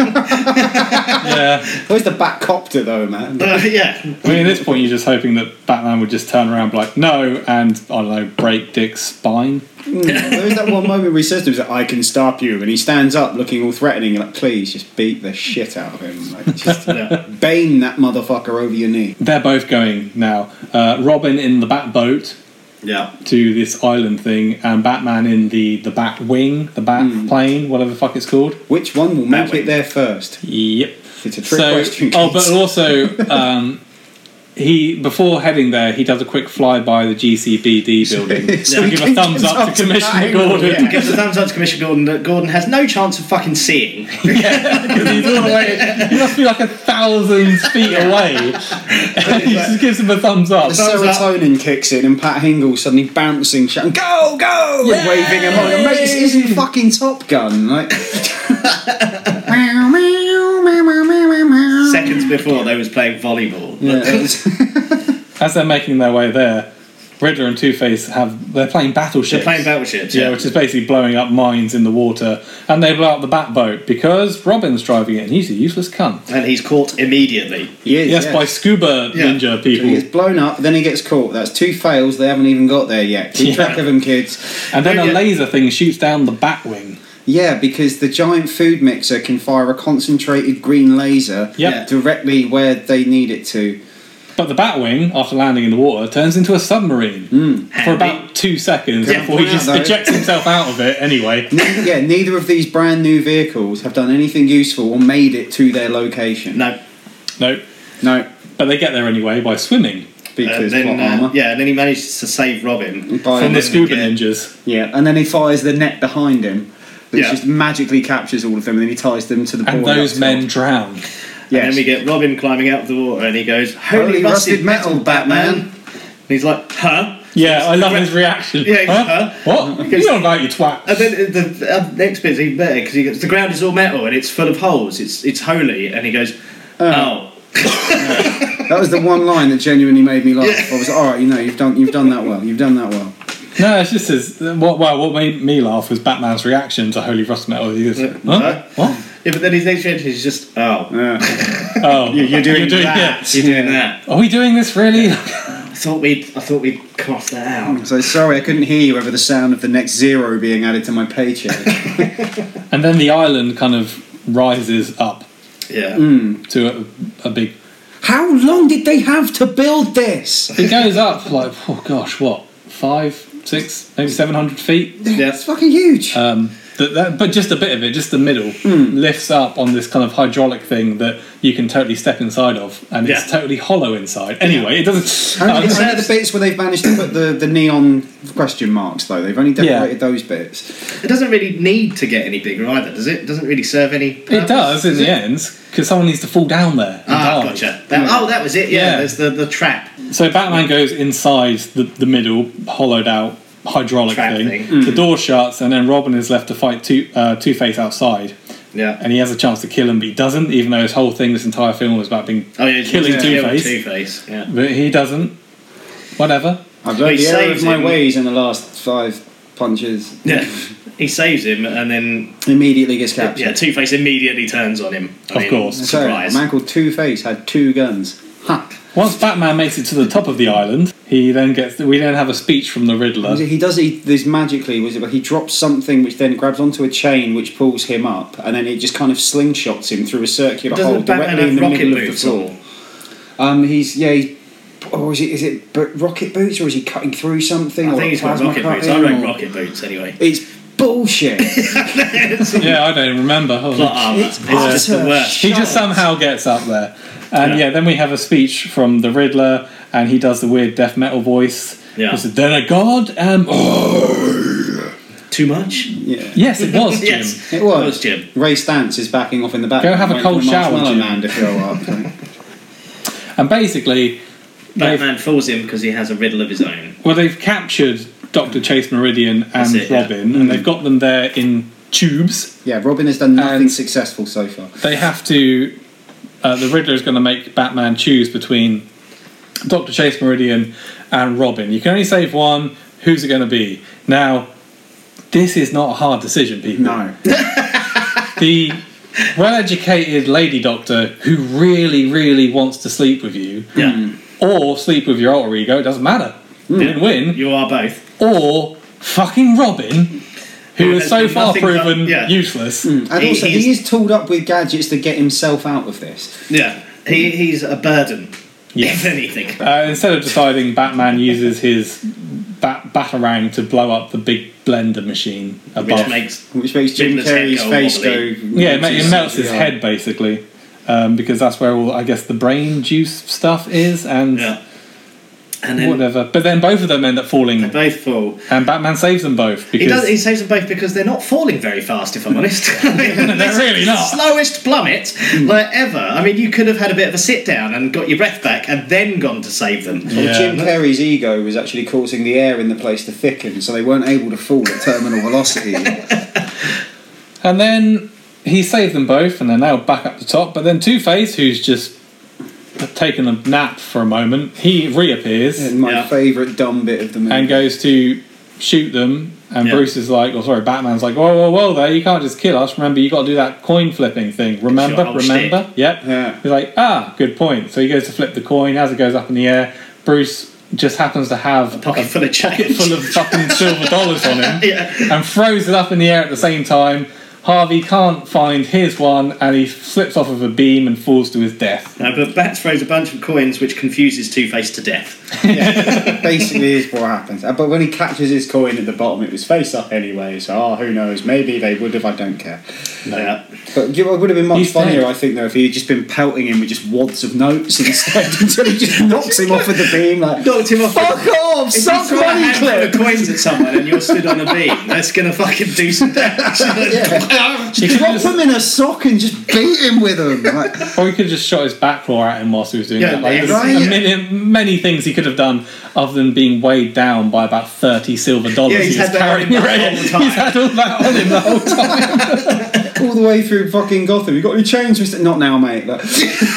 Yeah. Where's the Batcopter though, man? Uh, yeah. I mean, at this point, you're just hoping that Batman would just turn around, and be like, no, and I don't know, break Dick's spine. There's that one moment where he says to him, he's like, I can stop you. And he stands up looking all threatening. You're like, please, just beat the shit out of him. Like, just Yeah. bane that motherfucker over your knee. They're both going now. Uh, Robin in the Bat boat Yeah. to this island thing, and Batman in the the Bat wing, the Bat plane, whatever the fuck it's called. Which one will make Batwing. it there first? Yep. It's a trick So, question. oh, kids. but also, um, he before heading there, he does a quick fly by the G C B D building So to he give a can thumbs get up up to to Commissioner that Gordon. angle, Gives a thumbs up to Commissioner Gordon that Gordon has no chance of fucking seeing. Because he's all the way. He must be like a thousand feet away. He just gives him a thumbs up. the thumbs up. serotonin kicks in and Pat Hingle suddenly bouncing, shouting, go, go! And Yay! waving him on. Mate, this isn't fucking Top Gun. Like, Seconds before they was playing volleyball. yeah, it's- As they're making their way there, Riddler and Two-Face have they're playing battleships. They're playing battleships. Yeah, Yeah. which is basically blowing up mines in the water, and they blow up the Batboat because Robin's driving it, and he's a useless cunt. And he's caught immediately. he is, Yes, yeah. by scuba Yeah. ninja So people. he gets blown up, then he gets caught. That's two fails. They haven't even got there yet. Keep Yeah. track of them, kids. And then a Yeah. laser thing shoots down the Batwing. Yeah, because the giant food mixer can fire a concentrated green laser Yep. directly where they need it to. But the Batwing, after landing in the water, turns into a submarine for Handy. about two seconds Yeah, before he point just out, though- ejects himself out of it anyway. Neither, yeah, neither of these brand new vehicles have done anything useful or made it to their location. No. No, No, but they get there anyway by swimming because and then, plot uh, armor. yeah, and then he manages to save Robin. By- from the then scuba again- ninjas. Yeah, and then he fires the net behind him, which Yeah. just magically captures all of them, and then he ties them to the And board those up men top. drown. And Yes. then we get Robin climbing out of the water, and he goes, "Holy, Holy rusted, metal, Batman!" And he's like, "Huh?" Yeah, I love his reaction. Yeah, huh? huh? What? You don't about you twat. And then the uh, next bit's even better because he goes, "The ground is all metal and it's full of holes. It's it's holy." And he goes, "Oh." That was the one line that genuinely made me laugh. I was like, all right, you know, you've done, you've done that well. You've done that well. No, it's just as what. Well, what made me laugh was Batman's reaction to Holy Rust Metal. He goes, Uh, huh? huh? What? Yeah, but then his next reaction is just, "Oh, Yeah. Oh, You're doing yeah. that. you're doing that." Are we doing this really? I thought we'd I thought we'd cross that out. So sorry, I couldn't hear you over the sound of the next zero being added to my paycheck. And then the island kind of rises up Yeah. to a, a big. How long did they have to build this? It goes up like, oh gosh, what, five, six, maybe seven hundred feet. Yeah. It's fucking huge. Um, That, that, but just a bit of it, just the middle, Hmm. lifts up on this kind of hydraulic thing that you can totally step inside of, and it's Yeah. totally hollow inside. Anyway, it doesn't. Only, uh, only the bits where they've managed to put the, the neon question marks, though. They've only decorated those bits. It doesn't really need to get any bigger either, does it? It doesn't really serve any purpose, it does in does the it? end, because someone needs to fall down there. And Ah, die. gotcha. That, oh, that was it. Yeah, Yeah. there's the, the trap. So Batman goes inside the, the middle, hollowed out hydraulic Trap thing. thing. The door shuts, and then Robin is left to fight Two uh, Two-Face outside. Yeah. And he has a chance to kill him, but he doesn't, even though his whole thing, this entire film, was about being Oh, yeah, killing yeah, Two-Face. Two-Face, yeah. But he doesn't. Whatever. I've He learned the error saves of my him. ways in the last five punches. Yeah. He saves him, and then Immediately gets captured. yeah, Two-Face immediately turns on him. I Of mean, course. So, a Surprise. man called Two-Face had two guns. Ha! Once Batman makes it to the top of the island, he then gets. We then have a speech from the Riddler. Was it- He does he, this magically. Was it? But he drops something which then grabs onto a chain which pulls him up, and then it just kind of slingshots him through a circular hole Doesn't Batman directly in have the rocket middle of the boots floor. on? Um, he's yeah. He, or is it is it but rocket boots or is he cutting through something? I or think he's got plasma rocket boots. I cutting, reckon or- rocket boots anyway. It's bullshit. Yeah, I don't remember. Hold on. Plot armour. It's, It's just the utter worst. He just somehow gets up there. And Yeah. yeah. then we have a speech from the Riddler, and he does the weird death metal voice. Yeah. He said, then a god am. Too much? Yeah. Yes, it was, Jim. Yes. It was. It was Jim. Ray Stantz is backing off in the back. Go have a waiting cold for shower, Marshmallow Jim. Man to go up. And basically, they've, Batman falls him because he has a riddle of his own. well, they've captured Doctor Chase Meridian That's and it, yeah. Robin, and they've got them there in tubes. Yeah, Robin has done nothing And- successful so far. They have to. Uh, the Riddler is going to make Batman choose between Doctor Chase Meridian and Robin. You can only save one. Who's it going to be? Now, this is not a hard decision, people. No. The well-educated lady doctor who really, really wants to sleep with you, Yeah. or sleep with your alter ego, it doesn't matter. Win-win. You are both. Or fucking Robin, who Who is has so been far nothing but- proven yeah. useless. And He- also, he's- he is tooled up with gadgets to get himself out of this. Yeah. He, he's a burden, Yes. if anything. Uh, instead of deciding, Batman uses his bat- batarang to blow up the big blender machine above. Which makes Which makes Jim Riddler's head Carrey's go face wobbly. go. Yeah, it, ma- it melts his Yeah. head basically, um, because that's where all I guess the brain juice stuff is, and Yeah. And then whatever. But then both of them end up falling, they both fall. and Batman saves them both He because does. He saves them both because they're not falling very fast. If I'm honest, They're really not. Slowest plummet like ever. I mean, you could have had a bit of a sit down and got your breath back, and then gone to save them. Well, Yeah. Jim Carrey's ego was actually causing the air in the place to thicken, so they weren't able to fall at terminal velocity. and then he saved them both, and they're now back up the top. But then Two-Face, who's just taken a nap for a moment, he reappears And my Yeah. favourite dumb bit of the movie. and goes to shoot them. And Yeah. Bruce is like, or sorry, Batman's like, whoa, whoa, whoa, there, you can't just kill us. Remember, you got to do that coin flipping thing. Remember, Your whole remember? Yep. Yeah. He's like, ah, good point. So he goes to flip the coin. As it goes up in the air, Bruce just happens to have a pocket full of change. pocket full of fucking silver dollars on him, Yeah. and throws it up in the air at the same time. Harvey can't find his one, and he slips off of a beam and falls to his death. No, but Bat throws a bunch of coins, which confuses Two-Face to death. Yeah, basically is what happens. Uh, But when he catches his coin at the bottom, it was face up anyway, so oh, who knows? Maybe they would have, I don't care. Yeah. But you know, it would have been much He's funnier, dead. I think, though, if he had just been pelting him with just wads of notes instead until he just knocks him off with the beam. Like, Knocked him off. fuck off! If you Suck throw a money handful clip! of coins at someone and you're stood on a beam, that's gonna fucking do some damage. He could Drop just, him in a sock and just beat him with them. Like, or he could have just shot his back claw at him whilst he was doing Yeah, it. Like, yeah, there's right. a million, many things he could have done other than being weighed down by about thirty silver dollars Yeah, he's he was had that on him carrying the around. whole time. He's had all that on him the whole time. all the way through fucking Gotham. You got any change? Mister Not now, mate. Like,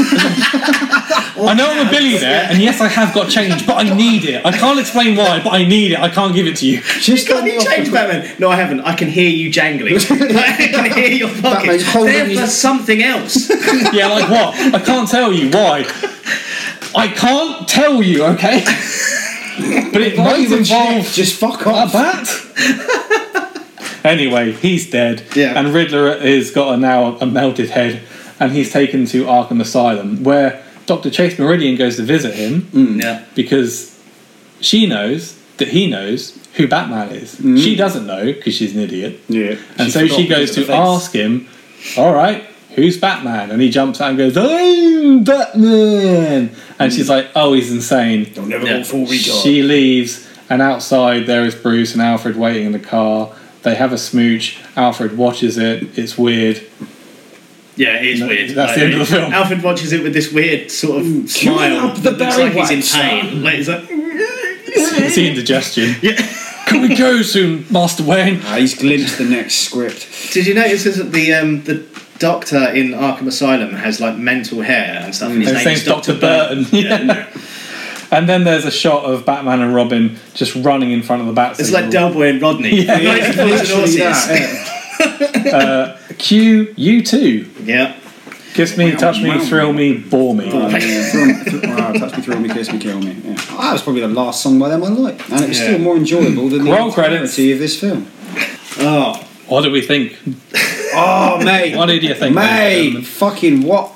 I know I'm a billionaire, and yes, I have got change, but I need it. I can't explain why, but I need it. I can't give it to you. just Got let me any off change, the- Batman? No, I haven't. I can hear you jangling. I can hear your Batman's pockets. holding They're his- for something else. Yeah, like what? I can't tell you why. I can't tell you, okay? But it Not might even involve check, just fuck a off. bat. Anyway, he's dead, Yeah. and Riddler has got a, now a melted head, and he's taken to Arkham Asylum, where Doctor Chase Meridian goes to visit him Yeah. because she knows that he knows who Batman is. Mm-hmm. She doesn't know because she's an idiot. Yeah. And so she goes to ask him, all right, who's Batman? And he jumps out and goes, I'm Batman. And she's like, oh, he's insane. They'll never Yeah. go full retard. She leaves, and outside there is Bruce and Alfred waiting in the car. They have a smooch. Alfred watches it. It's weird. Yeah, it is No, weird. that's the end of the film. Alfred watches it with this weird sort of Queuing smile. up the that looks berry like he's waxer. in pain. Like, he's like, It's the indigestion. yeah. Can we go soon, Master Wayne? Ah, he's glimpsed the next script. Did you notice that the um, the doctor in Arkham Asylum has like mental hair and stuff? And his His name is name's Doctor Burton. Burton. Yeah. And then there's a shot of Batman and Robin just running in front of the bat It's like Del Boy and Rodney. Yeah. Like, Yeah, horses and literally horses. that, yeah. uh, Q U two. Yeah. Kiss me, touch me, thrill me, bore me. Oh, yeah. Thrill- thrill- wow, touch me, thrill me, kiss me, kill me. Yeah. Oh, that was probably the last song by them I liked, and it was Yeah. still more enjoyable than the Roll credits. entirety of this film. Oh. What do we think? Oh, mate, What did you think? mate, fucking what?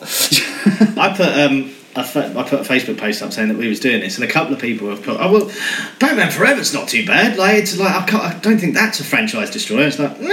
I put um I put, I put a Facebook post up saying that we was doing this, and a couple of people have put, oh well, Batman Forever's not too bad. Like it's like I, can't, I don't think that's a franchise destroyer. It's like, nah,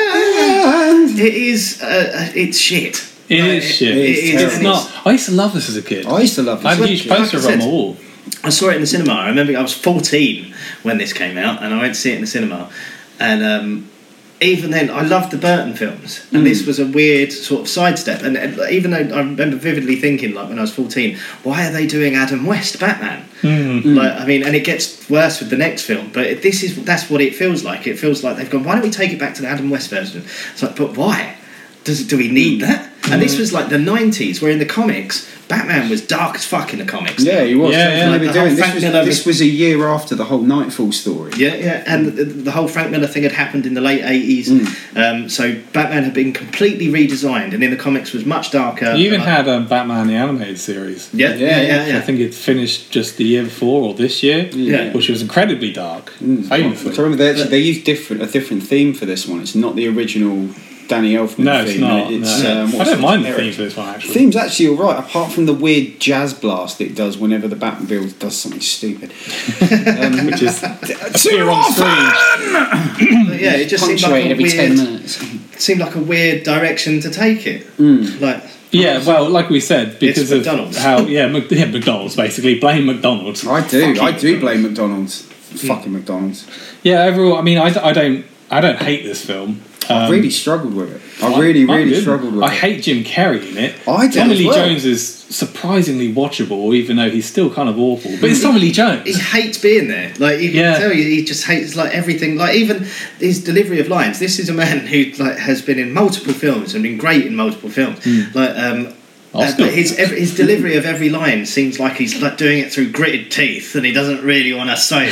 it is. Uh, it's shit. It Like, is shit. It It's is. terrible. It's not. I used to love this as a kid. I used to love I this. have a huge poster of it on my wall. I saw it in the cinema. I remember I was fourteen when this came out, and I went to see it in the cinema. And um, even then, I loved the Burton films, and this was a weird sort of sidestep. And, and even though I remember vividly thinking, like when I was fourteen, why are they doing Adam West Batman? Like, I mean, and it gets worse with the next film. But it, this is that's what it feels like. It feels like they've gone, why don't we take it back to the Adam West version? It's like, but why? Does do we need that? And this was like the nineties, where in the comics, Batman was dark as fuck in the comics. Yeah, he was. Yeah, That's yeah. what they Like were the whole doing. This Frank was, Miller this was a year after the whole Nightfall story. Yeah, yeah, and the, the whole Frank Miller thing had happened in the late eighties. Um, so Batman had been completely redesigned, and in the comics was much darker. You even Uh, had um, Batman the animated series. yeah, yeah, yeah, yeah. which I think it finished just the year before or this year, Yeah. which was incredibly dark, famously. So remember, they, actually, they used different a different theme for this one. It's not the original Danny Elfman No, theme. it's not. It's, no. um, I what's don't it? mind the Eric. theme for this one, actually. Theme's actually all right, apart from the weird jazz blast it does whenever the Batmobile does something stupid. Um, Which is Too appear on screen. But yeah, it just seemed like punctuated a every weird, ten minutes. seemed like a weird direction to take it. Like, Yeah, well, like we said, because of McDonald's. how yeah, Mc, yeah, McDonald's basically blame McDonald's. I do, I Fucking- do blame McDonald's. Fucking McDonald's. Yeah, overall, I mean, I, d- I don't I don't hate this film. I Um, really struggled with it. I really, I'm really good. struggled with I it. hate Jim Carrey in it. I do Tommy as Lee well. Jones is surprisingly watchable, even though he's still kind of awful. But it's Tommy Lee he Jones. hates being there. Like you can Yeah. tell, you, he just hates like everything. Like even his delivery of lines. This is a man who like has been in multiple films and been great in multiple films. Like um, uh, Oscar. but his every, his delivery of every line seems like he's like doing it through gritted teeth, and he doesn't really want to say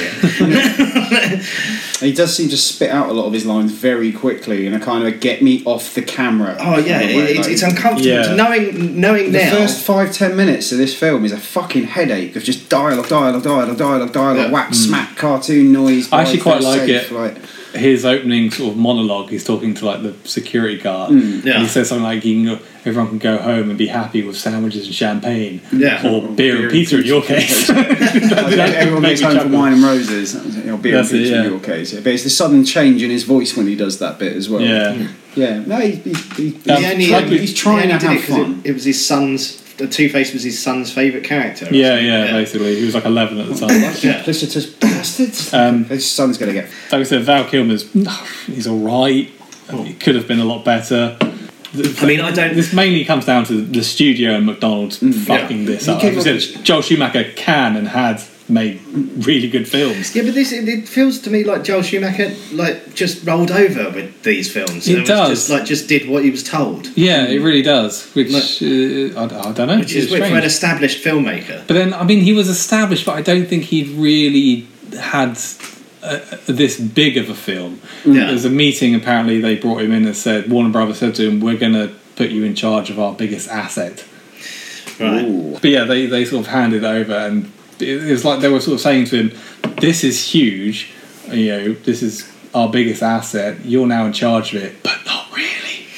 it. He does seem to spit out a lot of his lines very quickly in a kind of get me off the camera. Oh yeah, kind of way, it, it's, like- it's uncomfortable. Yeah. Knowing knowing The now. first five, ten minutes of this film is a fucking headache of just dialogue, dialogue, dialogue, dialogue, dialogue, Yeah. whack, smack, cartoon noise. I actually wide, quite like safe, it. Like, His opening sort of monologue, he's talking to like the security guard, Yeah. and he says something like, "You can go, everyone can go home and be happy with sandwiches and champagne, Yeah. or beer and pizza in your case." everyone Made goes me home for chuckle. wine and roses. That was it, you know, beer That's and it, pizza yeah. in your case. Yeah. But it's the sudden change in his voice when he does that bit as well. Yeah. Yeah. No, he, he, he, Um, He only- like we- he's trying he to only have did it 'cause fun. It, it was his son's. The Two-Face was his son's favourite character. or Yeah, something. yeah, basically, he was like eleven at the time. Yeah. Duplicitous bastards. Um, His son's going to get. Like I said, Val Kilmer's he's all right. It could have been a lot better. I mean, I don't. This mainly comes down to the studio and McDonald's fucking Yeah. this He up. came Like I up said, Joel Schumacher can and had made really good films. Yeah, but this it, it feels to me like Joel Schumacher like just rolled over with these films. It and was does. Just, like just did what he was told, Yeah, it really does. Which Like- uh, I, I don't know. which is it's weird for strange. an established filmmaker. But then, I mean, he was established, but I don't think he'd really had uh, this big of a film. Yeah. There was a meeting, apparently, they brought him in and said, Warner Brothers said to him, we're going to put you in charge of our biggest asset. Right. Ooh. But yeah, they, they sort of handed over, and it, it was like they were sort of saying to him, this is huge, you know, this is our biggest asset, you're now in charge of it, but not really.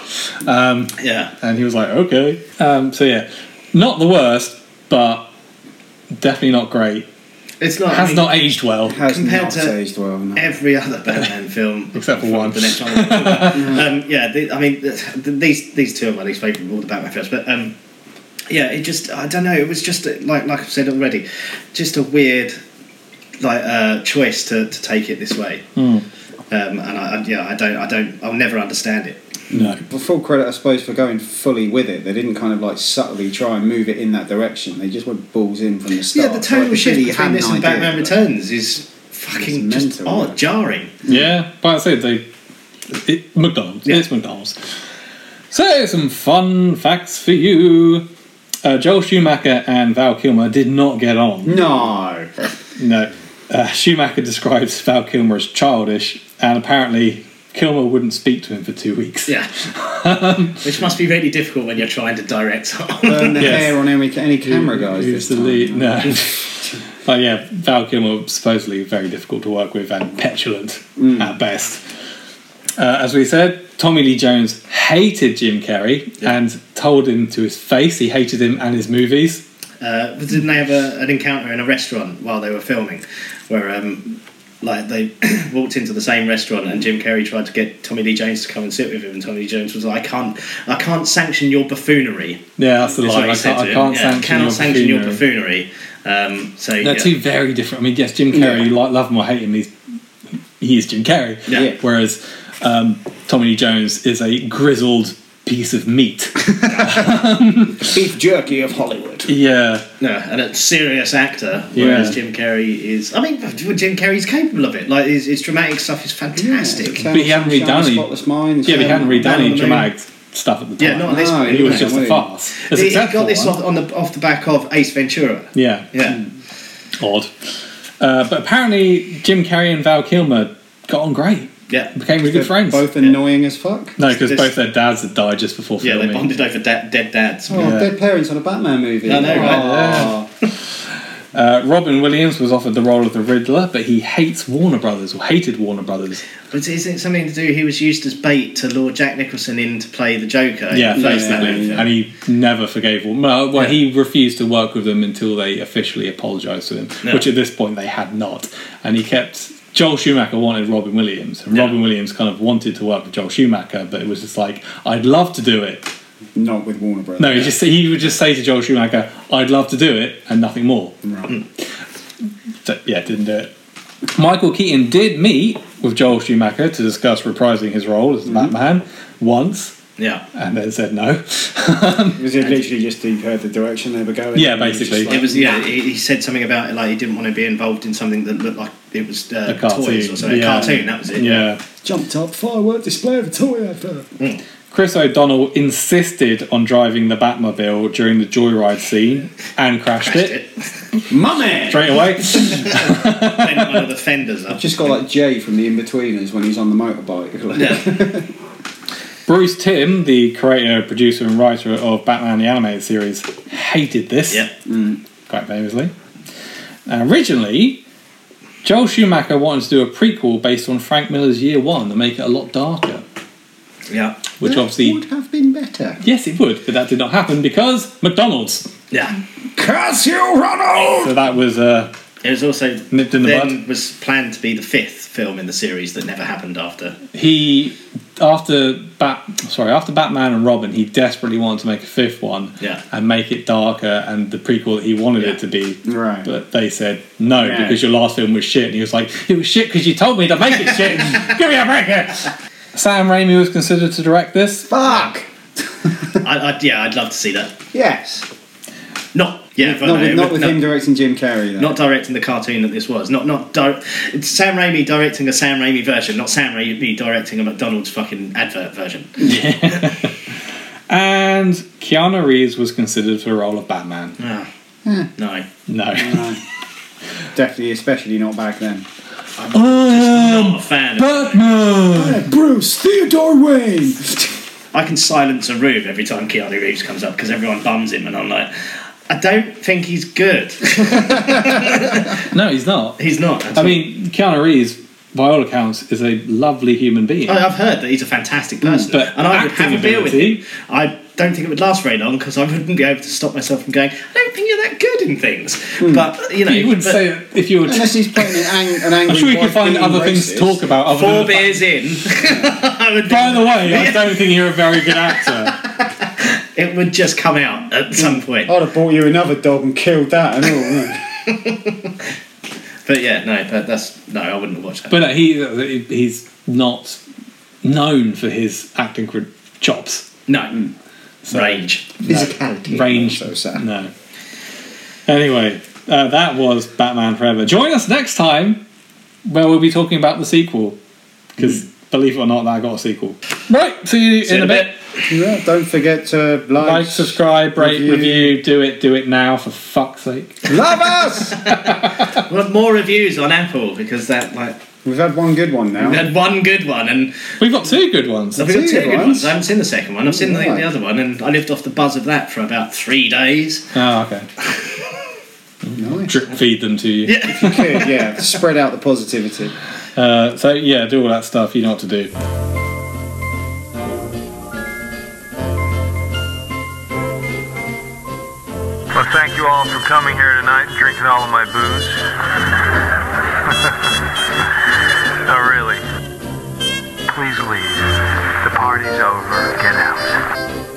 Um, Yeah. and he was like, okay. Um, so yeah, not the worst, but definitely not great. It's not. I has mean, not aged well. Has Compared not to aged well. No. every other Batman film, Except for one. The next one. um, yeah, the, I mean, the, the, these these two are my least favourite of all the Batman films. But um, yeah, it just I don't know. It was just uh, like like I've said already, just a weird like uh, choice to, to take it this way. Mm. Um, and I, I yeah, I don't I don't I'll never understand it. No. For full credit, I suppose, for going fully with it. They didn't kind of like subtly try and move it in that direction. They just went balls in from the start. Yeah, the tonal Like, shift really between had this an and idea, Batman but- Returns is fucking It's just mental, odd, right? jarring. Yeah, but I said they. It, McDonald's. Yeah. It's McDonald's. So, some fun facts for you. Uh, Joel Schumacher and Val Kilmer did not get on. No. No. Uh, Schumacher describes Val Kilmer as childish, and apparently Kilmer wouldn't speak to him for two weeks. Yeah, which must be really difficult when you're trying to direct someone. Burn the Yes. hair on any, any camera guys Who's this the time. lead? No. But yeah, Val Kilmer was supposedly very difficult to work with and petulant at best. Uh, as we said, Tommy Lee Jones hated Jim Carrey Yeah. and told him to his face he hated him and his movies. Uh, but didn't they have a, an encounter in a restaurant while they were filming, where um, like they walked into the same restaurant and Jim Carrey tried to get Tommy Lee Jones to come and sit with him, and Tommy Lee Jones was like, "I can't, I can't sanction your buffoonery." Yeah, that's the Is line. what I he said can't, to I him. can't Yeah, sanction, cannot your, sanction your buffoonery. buffoonery. Um, so They're yeah. two very different. I mean, yes, Jim Carrey, Yeah. you like, love him or hate him, he's, he is Jim Carrey. Yeah. Yeah. Whereas um, Tommy Lee Jones is a grizzled piece of meat. Beef jerky of Hollywood. Yeah. No, and a serious actor, whereas Yeah. Jim Carrey is. I mean, Jim Carrey's capable of it. Like his, his dramatic stuff is fantastic. But he hadn't redone any- Spotless Mind. Yeah, but he hadn't redone Man on any the Moon. dramatic stuff at the time. Yeah, not at this No, point. He was Yeah, just a weird. farce. A He, he successful got this one. off, on the off the back of Ace Ventura. Yeah. Yeah. Odd. Uh, but apparently Jim Carrey and Val Kilmer got on great. Yeah. Became really good friends. Both annoying as fuck. No, because This- both their dads had died just before Yeah, filming. they bonded over da- dead dads. Oh, Yeah. dead parents on a Batman movie. I know, right? Oh. Uh, Robin Williams was offered the role of the Riddler, but he hates Warner Brothers, or hated Warner Brothers. But isn't it something to do? He was used as bait to lure Jack Nicholson in to play the Joker. Yeah, in the first basically. Batman film. And he never forgave Warner. Well, well Yeah. he refused to work with them until they officially apologised to him, Yeah. which at this point they had not. And he kept... Joel Schumacher wanted Robin Williams, and Yeah. Robin Williams kind of wanted to work with Joel Schumacher, but it was just like, I'd love to do it. Not with Warner Brothers. No, he just he would just say to Joel Schumacher, "I'd love to do it," and nothing more. Right. So, yeah, didn't do it. Michael Keaton did meet with Joel Schumacher to discuss reprising his role as the Batman once, Yeah. and then said no. Was it literally just he heard the direction they were going? Yeah, and he was basically. just like, It was yeah. He, he said something about like he didn't want to be involved in something that looked like it was uh, A cartoon, toys or something. yeah. A cartoon. That was it. Yeah. Jumped up, firework display of a toy advert. Chris O'Donnell insisted on driving the Batmobile during the joyride scene and crashed, Crashed it, it. Mummy! straight away. Then one of the fenders up. Just got like Jay from the In-Betweeners when he's on the motorbike. Like, Yeah. Bruce Timm, the creator, producer, and writer of Batman the Animated Series, hated this. Yeah. Quite famously. Now, originally, Joel Schumacher wanted to do a prequel based on Frank Miller's Year One to make it a lot darker. Yeah. Which that obviously, would have been better. yes, it would, but that did not happen because McDonald's. Yeah. Casio Ronald! So that was uh, It was also nipped in the then bud. was planned to be the fifth film in the series that never happened after. He after Bat, sorry, after Batman and Robin, he desperately wanted to make a fifth one Yeah. and make it darker and the prequel that he wanted Yeah. it to be. Right. But they said no Yeah. because your last film was shit, and he was like, "It was shit because you told me to make it shit. Give me a break." Sam Raimi was considered to direct this. Fuck! I, I'd, yeah, I'd love to see that. Yes. Not yeah, but Not no, with, it not would- with no, him directing Jim Carrey, though. not directing the cartoon that this was. Not not di- it's Sam Raimi directing a Sam Raimi version, not Sam Raimi directing a McDonald's fucking advert version. And Keanu Reeves was considered for the role of Batman. Ah, no. No. No. Definitely, especially not back then. Not a fan. Of Batman! Bruce Theodore Wayne! I can silence a room every time Keanu Reeves comes up because everyone bums him, and I'm like, I don't think he's good. No, he's not. He's not. at I all. mean, Keanu Reeves by all accounts, is a lovely human being. I- I've heard that he's a fantastic person, but and I would have a acting beer with ability- him. I don't think it would last very long because I wouldn't be able to stop myself from going, I don't think you're that good in things. But, you know... You wouldn't but say that if you were... Unless he's playing an, ang- an angry I'm sure you could wife find being other things to racist. talk about. Other Four than the fact- beers in. I would By the way, I don't think you're a very good actor. It would just come out at some point. I'd have bought you another dog and killed that and all. wouldn't But yeah, no, that, that's... No, I wouldn't have watched that. But no, he he's not known for his acting cr- chops. No. So- Range. I? Physicality. Range. So sad. No. Anyway, uh, that was Batman Forever. Join us next time where we'll be talking about the sequel. Because believe it or not, that got a sequel. Right, see you See in a bit. Yeah, don't forget to like, Like, subscribe, rate, review. review. Do it, do it now, for fuck's sake. Love us! We'll have more reviews on Apple because that, like... We've had one good one now. We had one good one and... We've got two good ones. I've got two Two good ones? ones. I haven't seen the second one. I've seen the, Right. the other one and I lived off the buzz of that for about three days. Oh, okay. Nice. Drip feed them to you. Yeah. Good, yeah. Spread out the positivity. Uh, so, yeah, do all that stuff. You know what to do. Well, thank you all for coming here tonight and drinking all of my booze. No, really. Please leave. The party's over. Get out.